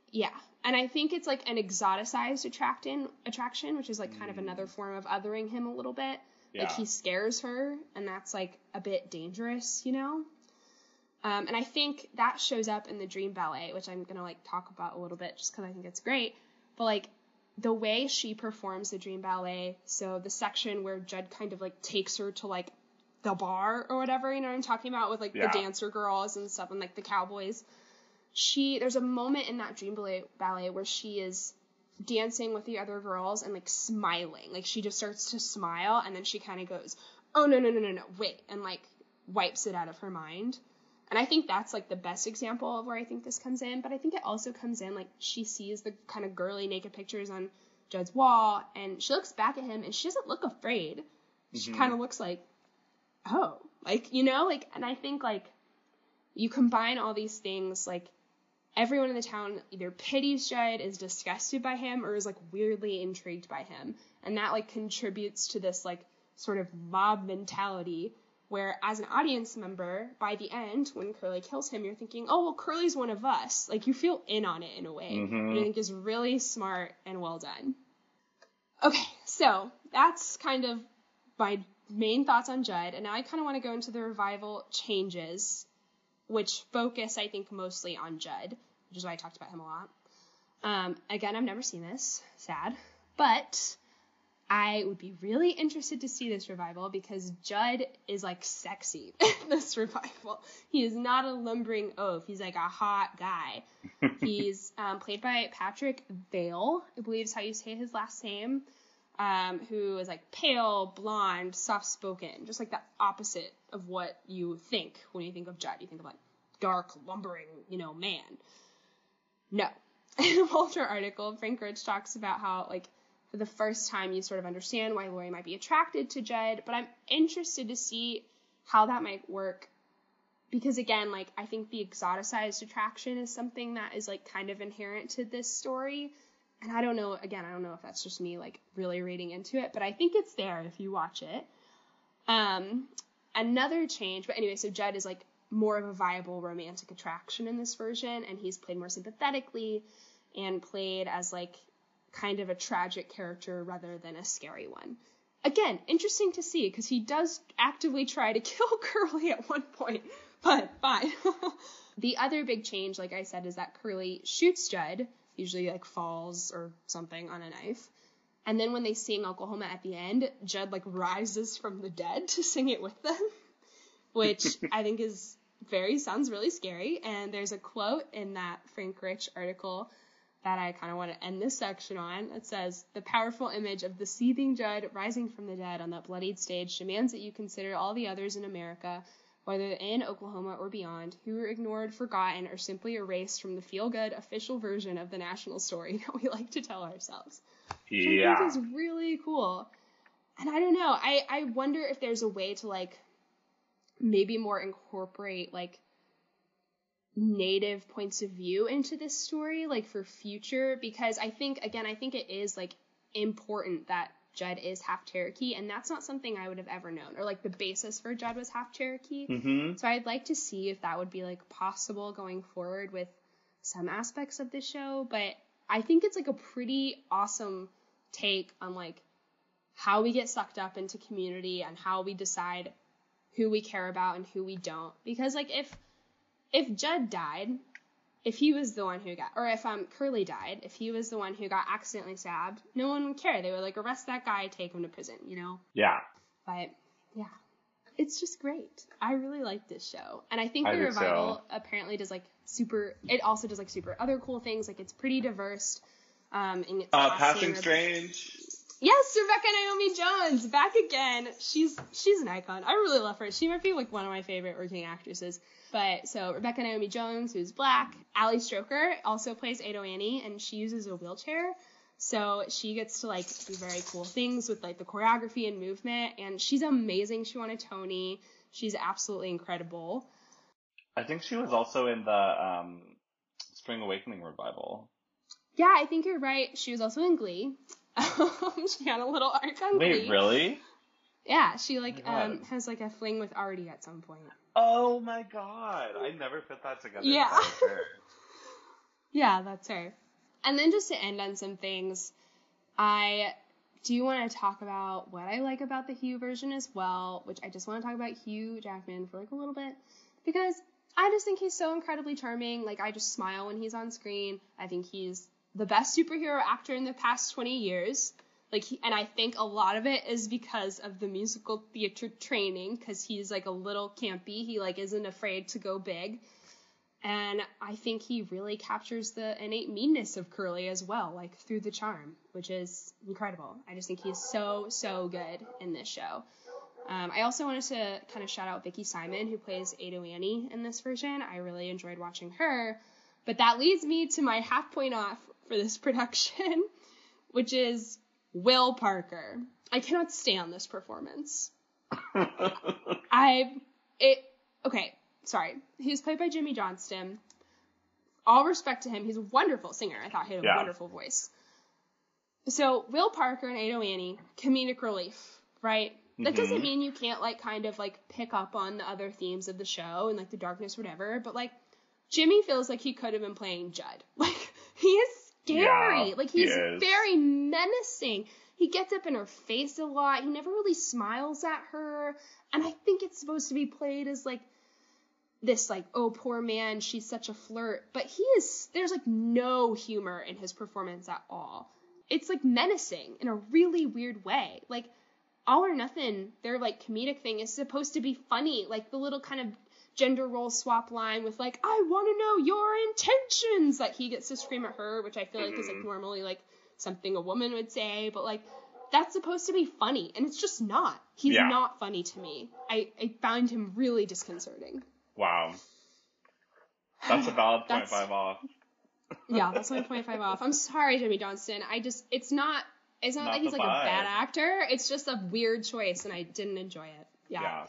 [SPEAKER 2] Yeah. And I think it's like an exoticized attraction, attraction, which is like kind
[SPEAKER 1] Mm.
[SPEAKER 2] of another form of othering him a little bit.
[SPEAKER 1] Yeah.
[SPEAKER 2] Like he scares her, and that's like a bit dangerous, you know? Um, and I think that shows up in the Dream Ballet, which I'm going to like talk about a little bit just because I think it's great. But like the way she performs the Dream Ballet, so the section where Judd kind of like takes her to like the bar or whatever, you know what I'm talking about, with like
[SPEAKER 1] Yeah.
[SPEAKER 2] the dancer girls and stuff and like the cowboys. She, there's a moment in that Dream Ballet, ballet where she is dancing with the other girls and like smiling. Like she just starts to smile, and then she kind of goes, oh, no, no, no, no, no, wait, and like wipes it out of her mind. And I think that's like the best example of where I think this comes in. But I think it also comes in like she sees the kind of girly naked pictures on Judd's wall, and she looks back at him and she doesn't look afraid. She
[SPEAKER 1] Mm-hmm.
[SPEAKER 2] kind of looks like, oh, like, you know, like, and I think like you combine all these things, like everyone in the town either pities Judd, is disgusted by him, or is like weirdly intrigued by him. And that like contributes to this like sort of mob mentality where as an audience member, by the end, when Curly kills him, you're thinking, oh, well, Curly's one of us. Like you feel in on it in a way,
[SPEAKER 1] Mm-hmm.
[SPEAKER 2] which I think is really smart and well done. Okay, so that's kind of my main thoughts on Judd. And now I kind of want to go into the revival changes, which focus, I think, mostly on Judd, which is why I talked about him a lot. Um, again, I've never seen this, sad, but I would be really interested to see this revival because Judd is like sexy in this revival. He is not a lumbering oaf. He's like a hot guy. He's um, played by Patrick Vale, I believe is how you say his last name, um, who is like pale, blonde, soft-spoken, just like the opposite of what you think when you think of Judd. You think of like dark, lumbering, you know, man. No. In a Vulture article, Frank Rich talks about how, like, for the first time you sort of understand why Laurie might be attracted to Judd, but I'm interested to see how that might work because, again, like, I think the exoticized attraction is something that is, like, kind of inherent to this story, and I don't know, again, I don't know if that's just me, like, really reading into it, but I think it's there if you watch it. Um, another change, but anyway, so Judd is, like, more of a viable romantic attraction in this version, and he's played more sympathetically and played as, like, kind of a tragic character rather than a scary one. Again, interesting to see, because he does actively try to kill Curly at one point, but fine. The other big change, like I said, is that Curly shoots Judd, usually like falls or something on a knife, and then when they sing Oklahoma at the end, Judd like rises from the dead to sing it with them, which I think is very, sounds really scary, and there's a quote in that Frank Rich article that I kind of want to end this section on. It says, the powerful image of the seething Judd rising from the dead on that bloodied stage demands that you consider all the others in America, whether in Oklahoma or beyond, who were ignored, forgotten, or simply erased from the feel-good official version of the national story that we like to tell ourselves. Which
[SPEAKER 1] Yeah.
[SPEAKER 2] I think is really cool. And I don't know, I, I wonder if there's a way to, like, maybe more incorporate, like, native points of view into this story, like for future, because I think, again, I think it is like important that Judd is half Cherokee, and that's not something I would have ever known, or like the basis for Judd was half Cherokee.
[SPEAKER 1] Mm-hmm.
[SPEAKER 2] So I'd like to see if that would be like possible going forward with some aspects of the show, but I think it's like a pretty awesome take on like how we get sucked up into community and how we decide who we care about and who we don't, because like if If Judd died, if he was the one who got, or if um Curly died, if he was the one who got accidentally stabbed, no one would care. They would like arrest that guy, take him to prison, you know?
[SPEAKER 1] Yeah.
[SPEAKER 2] But yeah, it's just great. I really like this show, and I think
[SPEAKER 1] I
[SPEAKER 2] the
[SPEAKER 1] do
[SPEAKER 2] revival
[SPEAKER 1] too.
[SPEAKER 2] apparently does like super. It also does like super other cool things. Like it's pretty diverse. Um, in its
[SPEAKER 1] Uh,
[SPEAKER 2] casting.
[SPEAKER 1] Passing Strange.
[SPEAKER 2] Yes, Rebecca Naomi Jones back again. She's she's an icon. I really love her. She might be like one of my favorite working actresses. But so Rebecca Naomi Jones, who's black. Ali Stroker also plays Ado Annie, and she uses a wheelchair. So she gets to like do very cool things with like the choreography and movement, and she's amazing. She won a Tony. She's absolutely incredible.
[SPEAKER 1] I think she was also in the um, Spring Awakening revival.
[SPEAKER 2] Yeah, I think you're right. She was also in Glee. She had a little arc on
[SPEAKER 1] Wait,
[SPEAKER 2] Glee.
[SPEAKER 1] really?
[SPEAKER 2] Yeah, she like
[SPEAKER 1] Oh my God.
[SPEAKER 2] um has like a fling with Artie at some point.
[SPEAKER 1] Oh my god, I never put that together.
[SPEAKER 2] Yeah.
[SPEAKER 1] That was her.
[SPEAKER 2] Yeah, that's her. And then just to end on some things, I do want to talk about what I like about the Hugh version as well, which I just want to talk about Hugh Jackman for like a little bit, because I just think he's so incredibly charming. Like, I just smile when he's on screen. I think he's the best superhero actor in the past twenty years. Like, he, and I think a lot of it is because of the musical theater training, because he's like a little campy. He like isn't afraid to go big. And I think he really captures the innate meanness of Curly as well, like through the charm, which is incredible. I just think he's so, so good in this show. Um, I also wanted to kind of shout out Vicky Simon, who plays Ado Annie in this version. I really enjoyed watching her. But that leads me to my half point off for this production, which is Will Parker. I cannot stand this performance. I, it, okay, sorry. He was played by Jimmy Johnston. All respect to him. He's a wonderful singer. I thought he had a
[SPEAKER 1] yeah.
[SPEAKER 2] wonderful voice. So, Will Parker and Ado Annie, comedic relief, right? That
[SPEAKER 1] mm-hmm.
[SPEAKER 2] doesn't mean you can't, like, kind of, like, pick up on the other themes of the show and, like, the darkness, whatever. But, like, Jimmy feels like he could have been playing Judd. Like, he is scary.
[SPEAKER 1] Yeah,
[SPEAKER 2] like, he's
[SPEAKER 1] he
[SPEAKER 2] very menacing. He gets up in her face a lot. He never really smiles at her. And I think it's supposed to be played as, like, this, like, oh, poor man, she's such a flirt. But he is, there's, like, no humor in his performance at all. It's, like, menacing in a really weird way. Like, All or Nothing, their, like, comedic thing is supposed to be funny. Like, the little kind of gender role swap line with, like, I want to know your intentions, that he gets to scream at her, which I feel mm-hmm. like is, like, normally, like, something a woman would say. But, like, that's supposed to be funny. And it's just not. He's yeah. not funny to me. I, I found him really disconcerting.
[SPEAKER 1] Wow. That's a valid point five off.
[SPEAKER 2] Yeah, that's my point five off. I'm sorry, Jimmy Johnston. I just, it's not, it's not, not that he's like vibe. a bad actor. It's just a weird choice, and I didn't enjoy it. Yeah. yeah.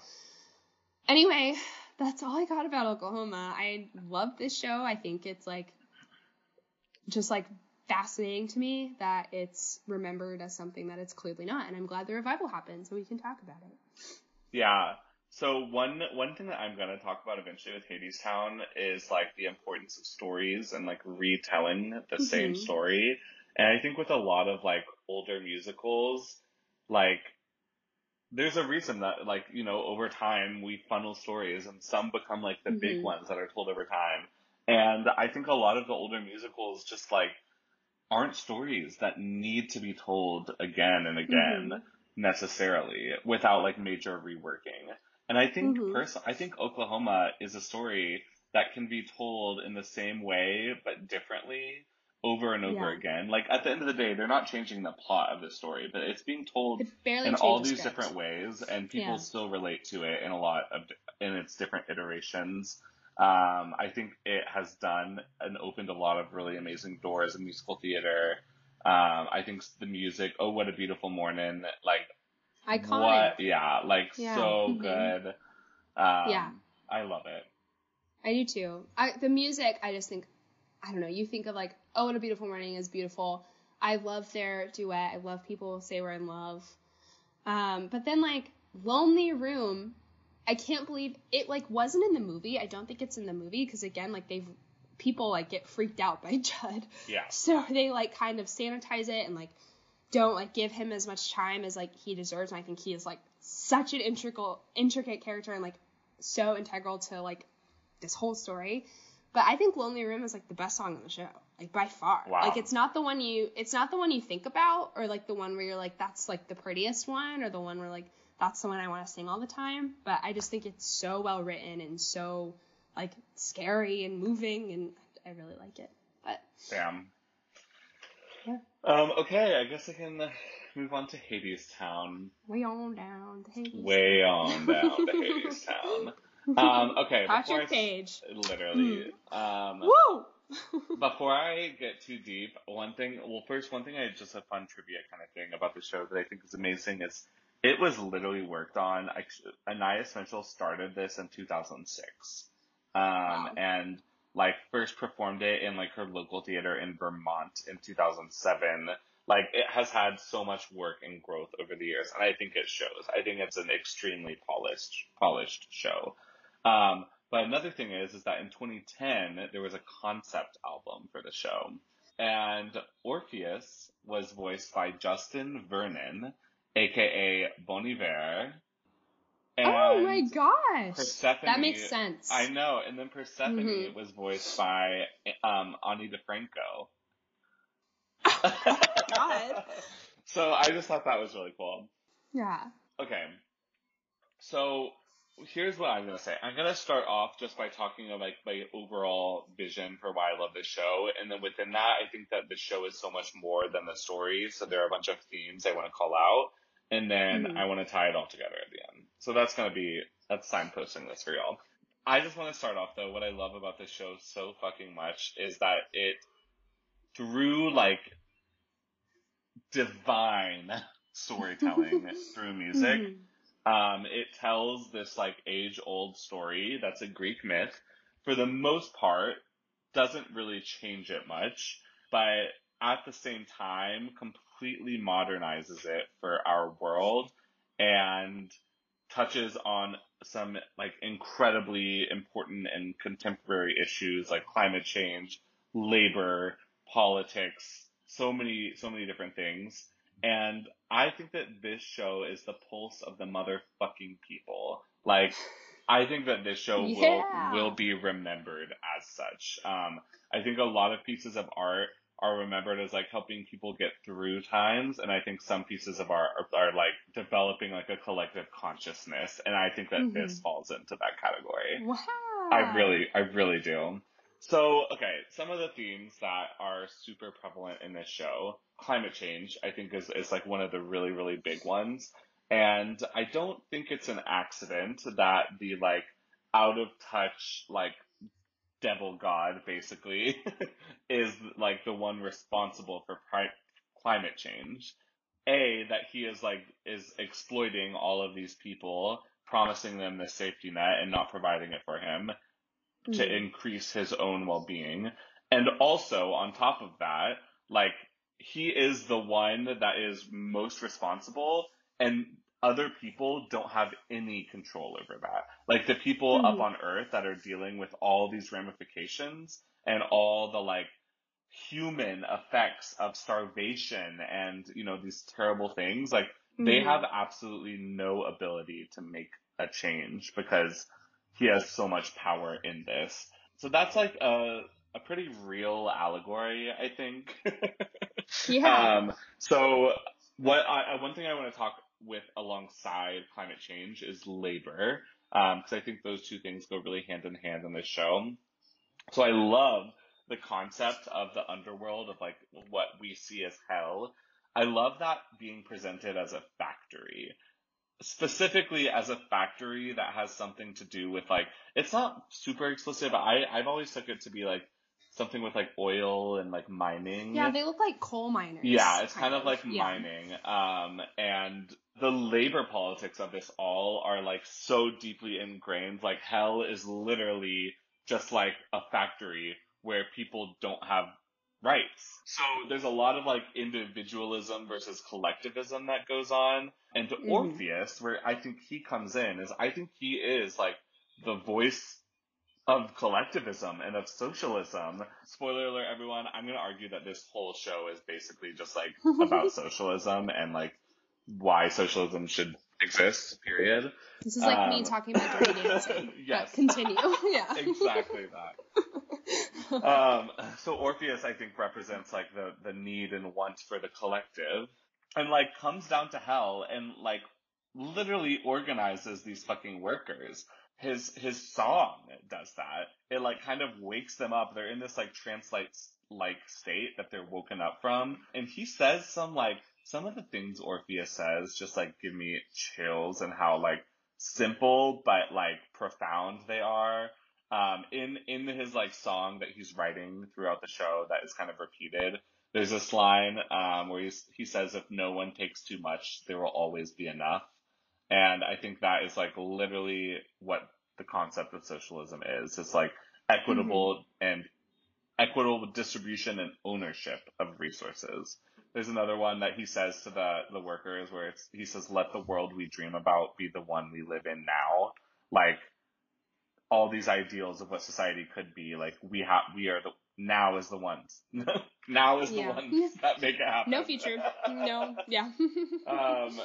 [SPEAKER 2] Anyway, that's all I got about Oklahoma. I love this show. I think it's like, just like fascinating to me that it's remembered as something that it's clearly not. And I'm glad the revival happened so we can talk about it.
[SPEAKER 1] Yeah. So one one thing that I'm going to talk about eventually with Hadestown is like the importance of stories and like retelling the mm-hmm. same story. And I think with a lot of like older musicals, like there's a reason that like, you know, over time we funnel stories and some become like the mm-hmm. big ones that are told over time. And I think a lot of the older musicals just like aren't stories that need to be told again and again mm-hmm. necessarily without like major reworking. And I think mm-hmm. pers- I think Oklahoma is a story that can be told in the same way but differently over and over yeah. again. Like at the end of the day, they're not changing the plot of the story, but it's being told it in all these script. different ways, and people yeah. still relate to it in a lot of in its different iterations. Um, I think it has done and opened a lot of really amazing doors in musical theater. Um, I think the music, Oh, What a Beautiful Morning, like.
[SPEAKER 2] Iconic.
[SPEAKER 1] What? Yeah, like yeah. so mm-hmm. good. Um, yeah. I love it.
[SPEAKER 2] I do too. I, the music, I just think, I don't know, you think of like, Oh, What a Beautiful Morning is beautiful. I love their duet. I love People Say We're in Love. Um, but then like Lonely Room, I can't believe it like wasn't in the movie. I don't think it's in the movie because again, like they've, people like get freaked out by Judd.
[SPEAKER 1] Yeah.
[SPEAKER 2] So they like kind of sanitize it and like, don't like give him as much time as like he deserves, and I think he is like such an integral intricate character and like so integral to like this whole story. But I think Lonely Room is like the best song on the show, like by far.
[SPEAKER 1] Wow.
[SPEAKER 2] Like it's not the one you it's not the one you think about, or like the one where you're like that's like the prettiest one, or the one where like that's the one I want to sing all the time. But I just think it's so well written and so like scary and moving, and I really like it. But
[SPEAKER 1] damn.
[SPEAKER 2] Yeah.
[SPEAKER 1] Um, okay, I guess I can move on to Hadestown.
[SPEAKER 2] Way on down to Hadestown.
[SPEAKER 1] Way on down to Hadestown. Um, okay.
[SPEAKER 2] Patrick Page.
[SPEAKER 1] Literally.
[SPEAKER 2] Mm.
[SPEAKER 1] Um,
[SPEAKER 2] Woo!
[SPEAKER 1] Before I get too deep, one thing, well, first, one thing I just a fun trivia kind of thing about the show that I think is amazing is it was literally worked on. I, Anais Mitchell started this in two thousand six. Um, wow. And like first performed it in like her local theater in Vermont in two thousand seven. Like it has had so much work and growth over the years, and I think it shows. I think it's an extremely polished, polished show. Um, But another thing is, is that in twenty ten, there was a concept album for the show. And Orpheus was voiced by Justin Vernon, aka Bon Iver.
[SPEAKER 2] Oh my
[SPEAKER 1] And
[SPEAKER 2] gosh. That makes
[SPEAKER 1] Persephone,
[SPEAKER 2] sense.
[SPEAKER 1] I know, and then Persephone
[SPEAKER 2] Mhm.
[SPEAKER 1] was voiced by um, Ani DeFranco.
[SPEAKER 2] God.
[SPEAKER 1] So I just thought that was really cool.
[SPEAKER 2] Yeah.
[SPEAKER 1] Okay, so here's what I'm gonna say. I'm gonna start off just by talking about like my overall vision for why I love this show, and then within that, I think that the show is so much more than the story. So there are a bunch of themes I want to call out, and then
[SPEAKER 2] Mhm.
[SPEAKER 1] I want to tie it all together at the end. So that's gonna be that's signposting this for y'all. I just want to start off though. What I love about this show so fucking much is that it, through like divine storytelling through music,
[SPEAKER 2] Mhm.
[SPEAKER 1] Um, it tells this like age old story that's a Greek myth. For the most part, doesn't really change it much, but at the same time, completely modernizes it for our world and touches on some like incredibly important and contemporary issues like climate change, labor, politics, so many, so many different things. And I think that this show is the pulse of the motherfucking people. Like, I think that this show will will
[SPEAKER 2] Yeah.
[SPEAKER 1] be remembered as such. Um, I think a lot of pieces of art are remembered as like helping people get through times, and I think some pieces of art are, are like developing like a collective consciousness, and I think that this
[SPEAKER 2] Mhm.
[SPEAKER 1] falls into that category. I
[SPEAKER 2] Wow.
[SPEAKER 1] really, I really do. So, okay, some of the themes that are super prevalent in this show, climate change, I think is, is like one of the really, really big ones. And I don't think it's an accident that the like out of touch, like devil god basically is like the one responsible for pri- climate change. A, that he is like, is exploiting all of these people, promising them this safety net and not providing it for him to
[SPEAKER 2] Mhm.
[SPEAKER 1] increase his own well-being. And also on top of that, like he is the one that is most responsible, and other people don't have any control over that. Like the people up
[SPEAKER 2] Mhm.
[SPEAKER 1] on earth that are dealing with all these ramifications and all the like human effects of starvation and, you know, these terrible things, like they have
[SPEAKER 2] Mhm.
[SPEAKER 1] absolutely no ability to make a change because he has so much power in this. So that's like a a pretty real allegory, I think.
[SPEAKER 2] Yeah.
[SPEAKER 1] um, so what I, one thing I want to talk with alongside climate change is labor, because I think those two things go really hand in hand in this show. So I love the concept of the underworld of like what we see as hell. I love that being presented as a factory, specifically as a factory that has something to do with like, it's not super explicit, but I, I've always took it to be like something with like oil and like
[SPEAKER 2] Yeah,
[SPEAKER 1] mining.
[SPEAKER 2] they look like coal
[SPEAKER 1] Yeah,
[SPEAKER 2] miners,
[SPEAKER 1] it's
[SPEAKER 2] kind
[SPEAKER 1] kind of
[SPEAKER 2] of.
[SPEAKER 1] like
[SPEAKER 2] Yeah.
[SPEAKER 1] mining. Um, and the labor politics of this all are like so deeply ingrained. Like hell is literally just like a factory where people don't have rights. So there's a lot of like individualism versus collectivism that goes on. And to
[SPEAKER 2] Mhm.
[SPEAKER 1] Orpheus, where I think he comes in, is I think he is like the voice of collectivism and of socialism. Spoiler alert, everyone, I'm going to argue that this whole show is basically just like about socialism and like why socialism should exist, period.
[SPEAKER 2] This is like me
[SPEAKER 1] Um,
[SPEAKER 2] talking about Dirty Dancing, but
[SPEAKER 1] yes,
[SPEAKER 2] continue. Yeah.
[SPEAKER 1] exactly that. Um, so Orpheus, I think, represents like the, the need and want for the collective, and like comes down to hell and like literally organizes these fucking workers. His his song does that. It like kind of wakes them up. They're in this like trance-like like state that they're woken up from, and he says some like some of the things Orpheus says just like give me chills, and how like simple but like profound they are. Um, in in his like song that he's writing throughout the show that is kind of repeated, there's this line um, where he's, he says, "If no one takes too much, there will always be enough." And I think that is like literally what the concept of socialism is. It's like
[SPEAKER 2] Mhm.
[SPEAKER 1] equitable and equitable distribution and ownership of resources. There's another one that he says to the, the workers where it's, he says, "Let the world we dream about be the one we live in now." Like, all these ideals of what society could be. Like we have, we are the now is the ones. Now is the
[SPEAKER 2] Yeah.
[SPEAKER 1] ones that make it happen.
[SPEAKER 2] No future. No. Yeah.
[SPEAKER 1] um,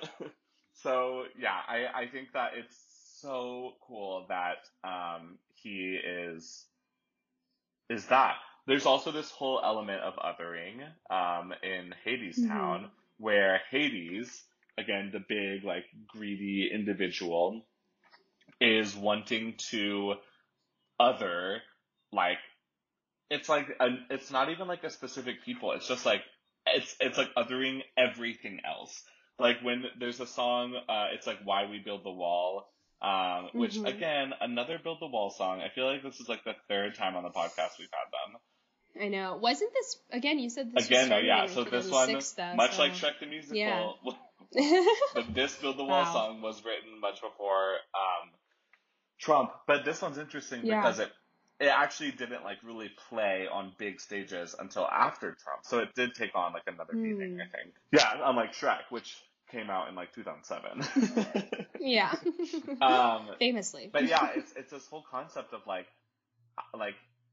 [SPEAKER 1] so yeah, I I think that it's so cool that um he is is that. There's also this whole element of othering um in Hades
[SPEAKER 2] hmm
[SPEAKER 1] Town, where Hades, again the big like greedy individual, is wanting to other, like, it's like a, it's not even like a specific people. It's just like it's it's like othering everything else. Like when there's a song, uh, it's like Why We Build the Wall, um, which
[SPEAKER 2] hmm
[SPEAKER 1] again another Build the Wall song. I feel like this is like the third time on the podcast we've had them.
[SPEAKER 2] I know. Wasn't this again? You said this
[SPEAKER 1] Again,
[SPEAKER 2] was
[SPEAKER 1] no,
[SPEAKER 2] started
[SPEAKER 1] yeah.
[SPEAKER 2] in
[SPEAKER 1] So
[SPEAKER 2] like
[SPEAKER 1] this one,
[SPEAKER 2] two thousand six, though.
[SPEAKER 1] much
[SPEAKER 2] So
[SPEAKER 1] like Shrek the Musical,
[SPEAKER 2] yeah.
[SPEAKER 1] the, this Build the Wall
[SPEAKER 2] Wow.
[SPEAKER 1] song was written much before um, Trump. But this one's interesting
[SPEAKER 2] Yeah.
[SPEAKER 1] because it it actually didn't like really play on big stages until after Trump. So it did take on like another meaning,
[SPEAKER 2] Hmm.
[SPEAKER 1] I think. Yeah, unlike Shrek, which came out in like two thousand seven.
[SPEAKER 2] Yeah.
[SPEAKER 1] um,
[SPEAKER 2] Famously.
[SPEAKER 1] but yeah, it's it's this whole concept of like like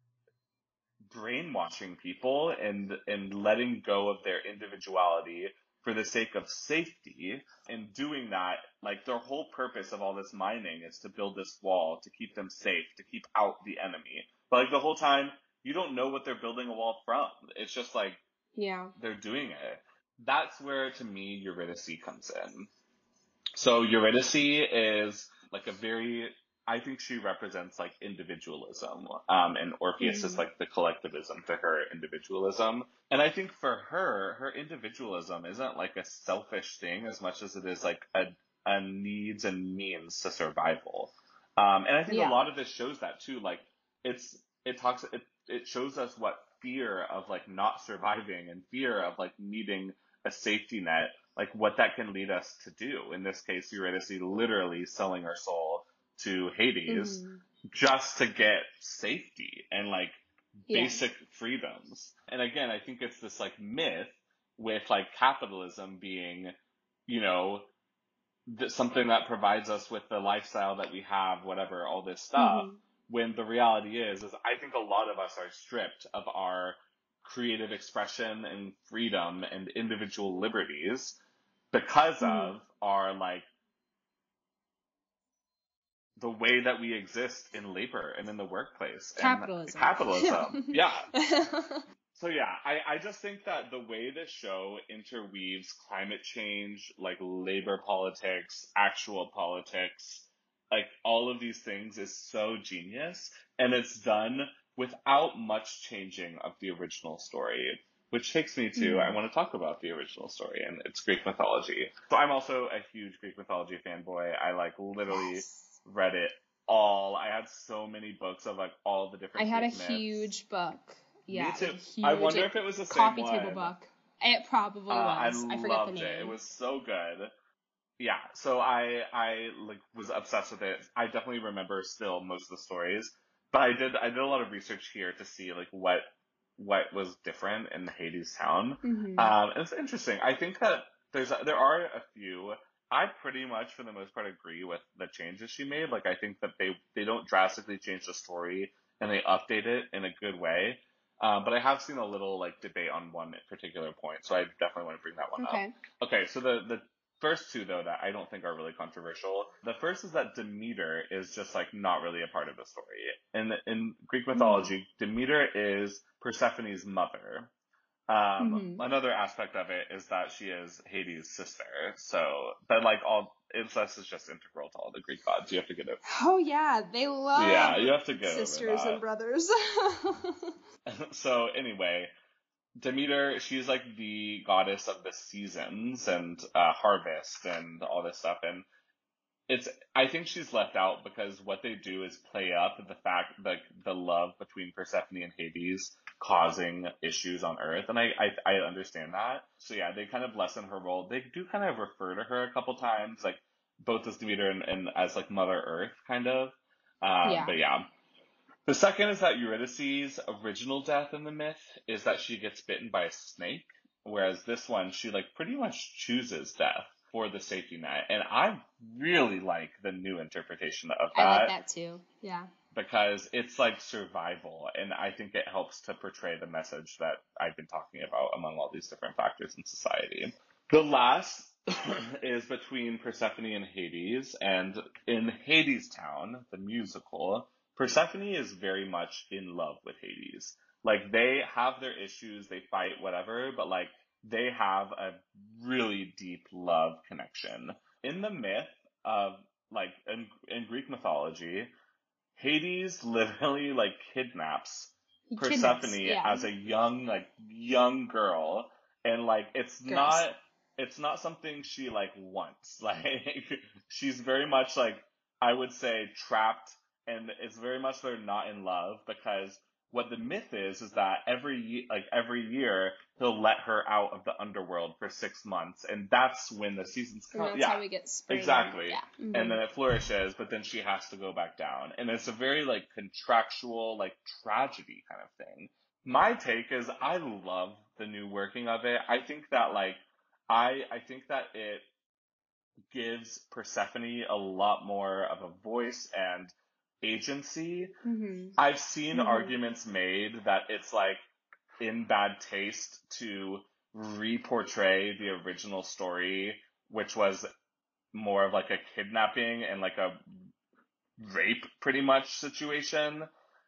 [SPEAKER 1] brainwashing people and and letting go of their individuality for the sake of safety. And doing that, like their whole purpose of all this mining is to build this wall to keep them safe, to keep out the enemy. But like the whole time, you don't know what they're building a wall from. It's just like
[SPEAKER 2] Yeah.
[SPEAKER 1] they're doing it. That's where, to me, Eurydice comes in. So Eurydice is like a very, I think she represents like individualism, um, and Orpheus is
[SPEAKER 2] hmm
[SPEAKER 1] like the collectivism to her individualism. And I think for her, her individualism isn't like a selfish thing as much as it is like a, a needs and means to survival. Um, and I think a
[SPEAKER 2] Yeah.
[SPEAKER 1] lot of this shows that too. Like it's, it talks, it, it shows us what fear of like not surviving and fear of like needing a safety net, like what that can lead us to do. In this case, Eurydice literally selling her soul to Hades
[SPEAKER 2] hmm
[SPEAKER 1] just to get safety and like
[SPEAKER 2] Yeah.
[SPEAKER 1] basic freedoms. And again, I think it's this like myth with like capitalism being, you know, th- something that provides us with the lifestyle that we have, whatever, all this stuff.
[SPEAKER 2] hmm
[SPEAKER 1] When the reality is, is I think a lot of us are stripped of our creative expression and freedom and individual liberties because
[SPEAKER 2] hmm
[SPEAKER 1] of our like the way that we exist in labor and in the workplace and
[SPEAKER 2] Capitalism.
[SPEAKER 1] capitalism. Yeah.
[SPEAKER 2] Yeah.
[SPEAKER 1] So yeah, I, I just think that the way this show interweaves climate change, like labor politics, actual politics, like all of these things is so genius, and it's done without much changing of the original story. Which takes me to, I
[SPEAKER 2] hmm
[SPEAKER 1] want to talk about the original story and its Greek mythology. So I'm also a huge Greek mythology fanboy. I like literally
[SPEAKER 2] Yes.
[SPEAKER 1] read it all. I had so many books of like all the
[SPEAKER 2] I
[SPEAKER 1] different
[SPEAKER 2] had a
[SPEAKER 1] Greek myths.
[SPEAKER 2] huge book. Yeah,
[SPEAKER 1] Me
[SPEAKER 2] like
[SPEAKER 1] too.
[SPEAKER 2] a huge
[SPEAKER 1] I wonder
[SPEAKER 2] like,
[SPEAKER 1] if it was the same
[SPEAKER 2] coffee
[SPEAKER 1] one.
[SPEAKER 2] table book. It probably
[SPEAKER 1] Uh, I
[SPEAKER 2] was. I, forget the
[SPEAKER 1] loved
[SPEAKER 2] name.
[SPEAKER 1] it. It was so good. Yeah, so I I like was obsessed with it. I definitely remember still most of the stories, but I did I did a lot of research here to see like what what was different in Hades Town.
[SPEAKER 2] hmm
[SPEAKER 1] Um, and it's interesting. I think that there's a, there are a few. I pretty much for the most part agree with the changes she made. Like I think that they they don't drastically change the story and they update it in a good way. Um, but I have seen a little like debate on one particular point, so I definitely want to bring that one up.
[SPEAKER 2] Okay.
[SPEAKER 1] Okay, so the the first two though that I don't think are really controversial. The first is that Demeter is just like not really a part of the story. In in Greek
[SPEAKER 2] hmm
[SPEAKER 1] mythology, Demeter is Persephone's mother. Um,
[SPEAKER 2] hmm
[SPEAKER 1] another aspect of it is that she is Hades' sister. So, but like all incest is just integral to all the Greek gods. You have to get it.
[SPEAKER 2] Oh yeah, they love
[SPEAKER 1] Yeah, you have to get
[SPEAKER 2] sisters
[SPEAKER 1] over
[SPEAKER 2] and brothers.
[SPEAKER 1] that. So anyway, Demeter, she's like the goddess of the seasons and uh, harvest and all this stuff. And it's, I think she's left out because what they do is play up the fact, like the love between Persephone and Hades causing issues on Earth. And I, I, I understand that. So yeah, they kind of lessen her role. They do kind of refer to her a couple times, like both as Demeter and, and as like Mother Earth kind of. Um,
[SPEAKER 2] Yeah.
[SPEAKER 1] but yeah. The second is that Eurydice's original death in the myth is that she gets bitten by a snake, whereas this one, she like pretty much chooses death. for the safety net. And I really like the new interpretation of
[SPEAKER 2] I like
[SPEAKER 1] that
[SPEAKER 2] that too. Yeah.
[SPEAKER 1] because it's like survival. And I think it helps to portray the message that I've been talking about among all these different factors in society. The last is between Persephone and Hades. And in Hades Town, the musical, Persephone is very much in love with Hades. Like, they have their issues, they fight, whatever, but like, they have a really deep love connection. In the myth of, like, in, in Greek mythology, Hades literally, like, kidnaps
[SPEAKER 2] He kidnaps.
[SPEAKER 1] Persephone
[SPEAKER 2] Yeah.
[SPEAKER 1] as a young, like, young girl, and like, it's
[SPEAKER 2] Gross.
[SPEAKER 1] not, it's not something she, like, wants. Like, she's very much, like, I would say, trapped, and it's very much they're not in love, because what the myth is, is that every, ye- like, every year, he'll let her out of the underworld for six months, and that's when the seasons
[SPEAKER 2] And
[SPEAKER 1] come.
[SPEAKER 2] that's
[SPEAKER 1] Yeah,
[SPEAKER 2] how we get spring.
[SPEAKER 1] exactly.
[SPEAKER 2] Yeah.
[SPEAKER 1] And
[SPEAKER 2] Mhm.
[SPEAKER 1] then it flourishes, but then she has to go back down. And it's a very, like, contractual, like, tragedy kind of thing. My take is I love the new working of it. I think that, like, I, I think that it gives Persephone a lot more of a voice and agency.
[SPEAKER 2] Mhm.
[SPEAKER 1] I've seen
[SPEAKER 2] Mhm.
[SPEAKER 1] arguments made that it's, like, in bad taste to re-portray the original story, which was more of like a kidnapping and like a rape pretty much situation.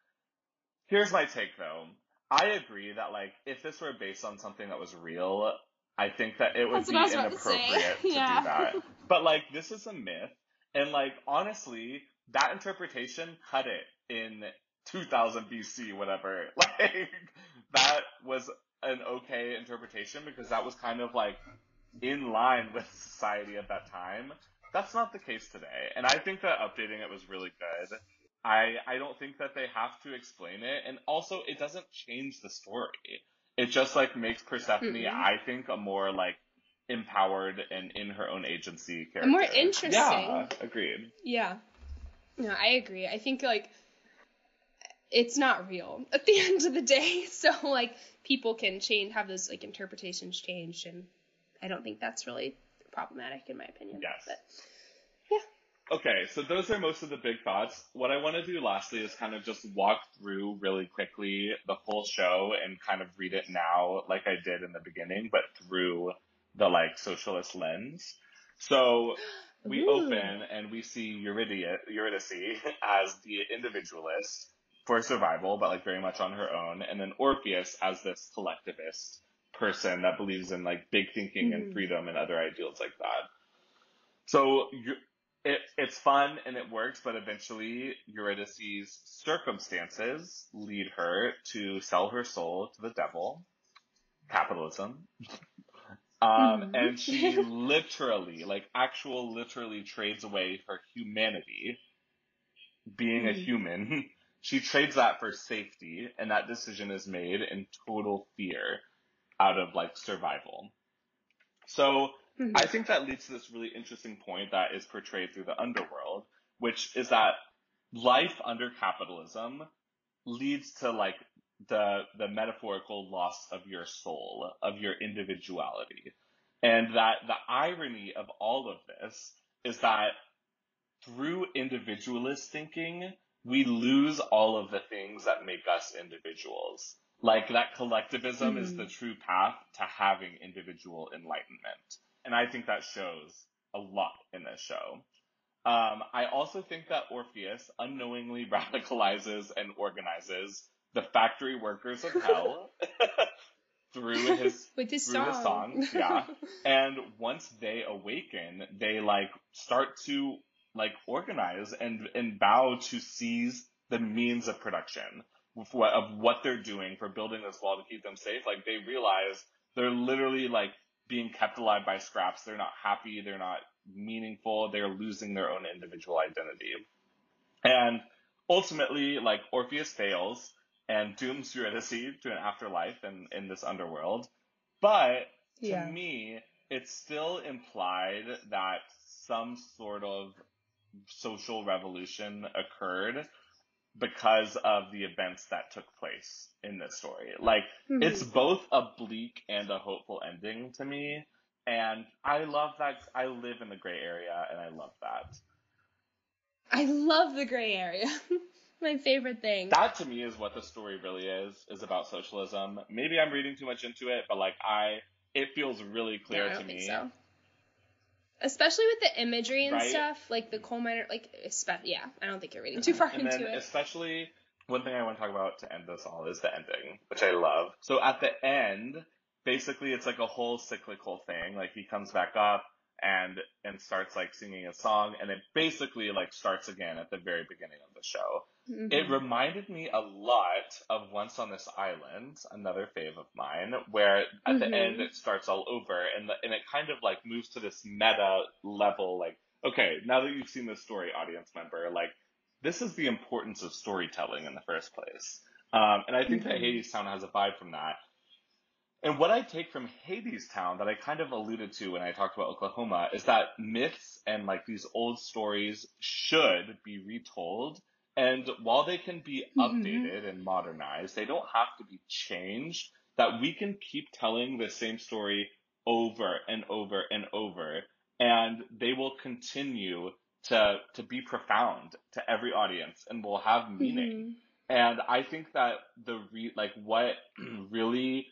[SPEAKER 1] Here's my take though. I agree that, like, if this were based on something that was real, I think that it would
[SPEAKER 2] That's what
[SPEAKER 1] be
[SPEAKER 2] I was about to say.
[SPEAKER 1] inappropriate to
[SPEAKER 2] Yeah.
[SPEAKER 1] do that. But like, this is a myth, and like, honestly, that interpretation cut it in two thousand B C, whatever. Like, that was an okay interpretation because that was kind of like in line with society at that time. That's not the case today. And I think that updating it was really good. I I don't think that they have to explain it. And also, it doesn't change the story. It just, like, makes Persephone,
[SPEAKER 2] Mm-mm.
[SPEAKER 1] I think, a more, like, empowered and in her own agency character.
[SPEAKER 2] And more interesting.
[SPEAKER 1] Yeah, agreed.
[SPEAKER 2] Yeah. No, I agree. I think, like, it's not real at the end of the day. So, like, people can change, have those, like, interpretations changed, and I don't think that's really problematic in my opinion.
[SPEAKER 1] Yes.
[SPEAKER 2] But, yeah.
[SPEAKER 1] Okay, so those are most of the big thoughts. What I want to do lastly is kind of just walk through really quickly the full show and kind of read it now like I did in the beginning, but through the, like, socialist lens. So we
[SPEAKER 2] Ooh.
[SPEAKER 1] open and we see Eurydice, Eurydice as the individualist for survival, but, like, very much on her own, and then Orpheus as this collectivist person that believes in, like, big thinking and
[SPEAKER 2] Mhm.
[SPEAKER 1] freedom and other ideals like that. So you, it, it's fun and it works, but eventually Eurydice's circumstances lead her to sell her soul to the devil. Capitalism. Um,
[SPEAKER 2] Mhm.
[SPEAKER 1] and she literally, like, actual literally trades away her humanity, being a
[SPEAKER 2] Mhm.
[SPEAKER 1] human. She trades that for safety, and that decision is made in total fear out of, like, survival. So
[SPEAKER 2] Mhm.
[SPEAKER 1] I think that leads to this really interesting point that is portrayed through the underworld, which is that life under capitalism leads to, like, the the metaphorical loss of your soul, of your individuality. And that the irony of all of this is that through individualist thinking, we lose all of the things that make us individuals. Like, that collectivism is the
[SPEAKER 2] Mhm.
[SPEAKER 1] true path to having individual enlightenment. And I think that shows a lot in this show. Um, I also think that Orpheus unknowingly radicalizes and organizes the factory workers of hell through his
[SPEAKER 2] With his
[SPEAKER 1] through his
[SPEAKER 2] song.
[SPEAKER 1] songs, yeah. And once they awaken, they, like, start to, like, organize and and bow to seize the means of production of what, of what they're doing for building this wall to keep them safe. Like, they realize they're literally, like, being kept alive by scraps. They're not happy. They're not meaningful. They're losing their own individual identity. And ultimately, like, Orpheus fails and dooms Eurydice to an afterlife in, in this underworld. But to
[SPEAKER 2] Yeah.
[SPEAKER 1] me, it's still implied that some sort of social revolution occurred because of the events that took place in this story. Like, it's
[SPEAKER 2] Mhm.
[SPEAKER 1] both a bleak and a hopeful ending to me. And I love that. I live in the gray area, and I love that.
[SPEAKER 2] I love the gray area. My favorite thing.
[SPEAKER 1] That to me is what the story really is, is about socialism. Maybe I'm reading too much into it, but like I, it feels really clear
[SPEAKER 2] yeah, I don't
[SPEAKER 1] to
[SPEAKER 2] think
[SPEAKER 1] me.
[SPEAKER 2] So. Especially with the imagery and
[SPEAKER 1] right?
[SPEAKER 2] stuff, like the coal miner, like, yeah, I don't think you're reading too far
[SPEAKER 1] and
[SPEAKER 2] into
[SPEAKER 1] then
[SPEAKER 2] it.
[SPEAKER 1] Especially, one thing I want to talk about to end this all is the ending, which I love. So at the end, basically it's like a whole cyclical thing. Like he comes back up and and starts like singing a song, and it basically like starts again at the very beginning of the show.
[SPEAKER 2] Mm-hmm.
[SPEAKER 1] It reminded me a lot of Once on This Island, another fave of mine, where at
[SPEAKER 2] mm-hmm.
[SPEAKER 1] the end it starts all over, and the, and it kind of like moves to this meta level. Like, okay, now that you've seen this story, audience member, like this is the importance of storytelling in the first place. Um, and I think
[SPEAKER 2] mm-hmm.
[SPEAKER 1] that Hadestown has a vibe from that. And what I take from Hadestown that I kind of alluded to when I talked about Oklahoma is that myths and like these old stories should be retold. And while they can be updated mm-hmm. and modernized, they don't have to be changed, that we can keep telling the same story over and over and over. And they will continue to, to be profound to every audience and will have meaning. Mm-hmm. And I think that the re, like what really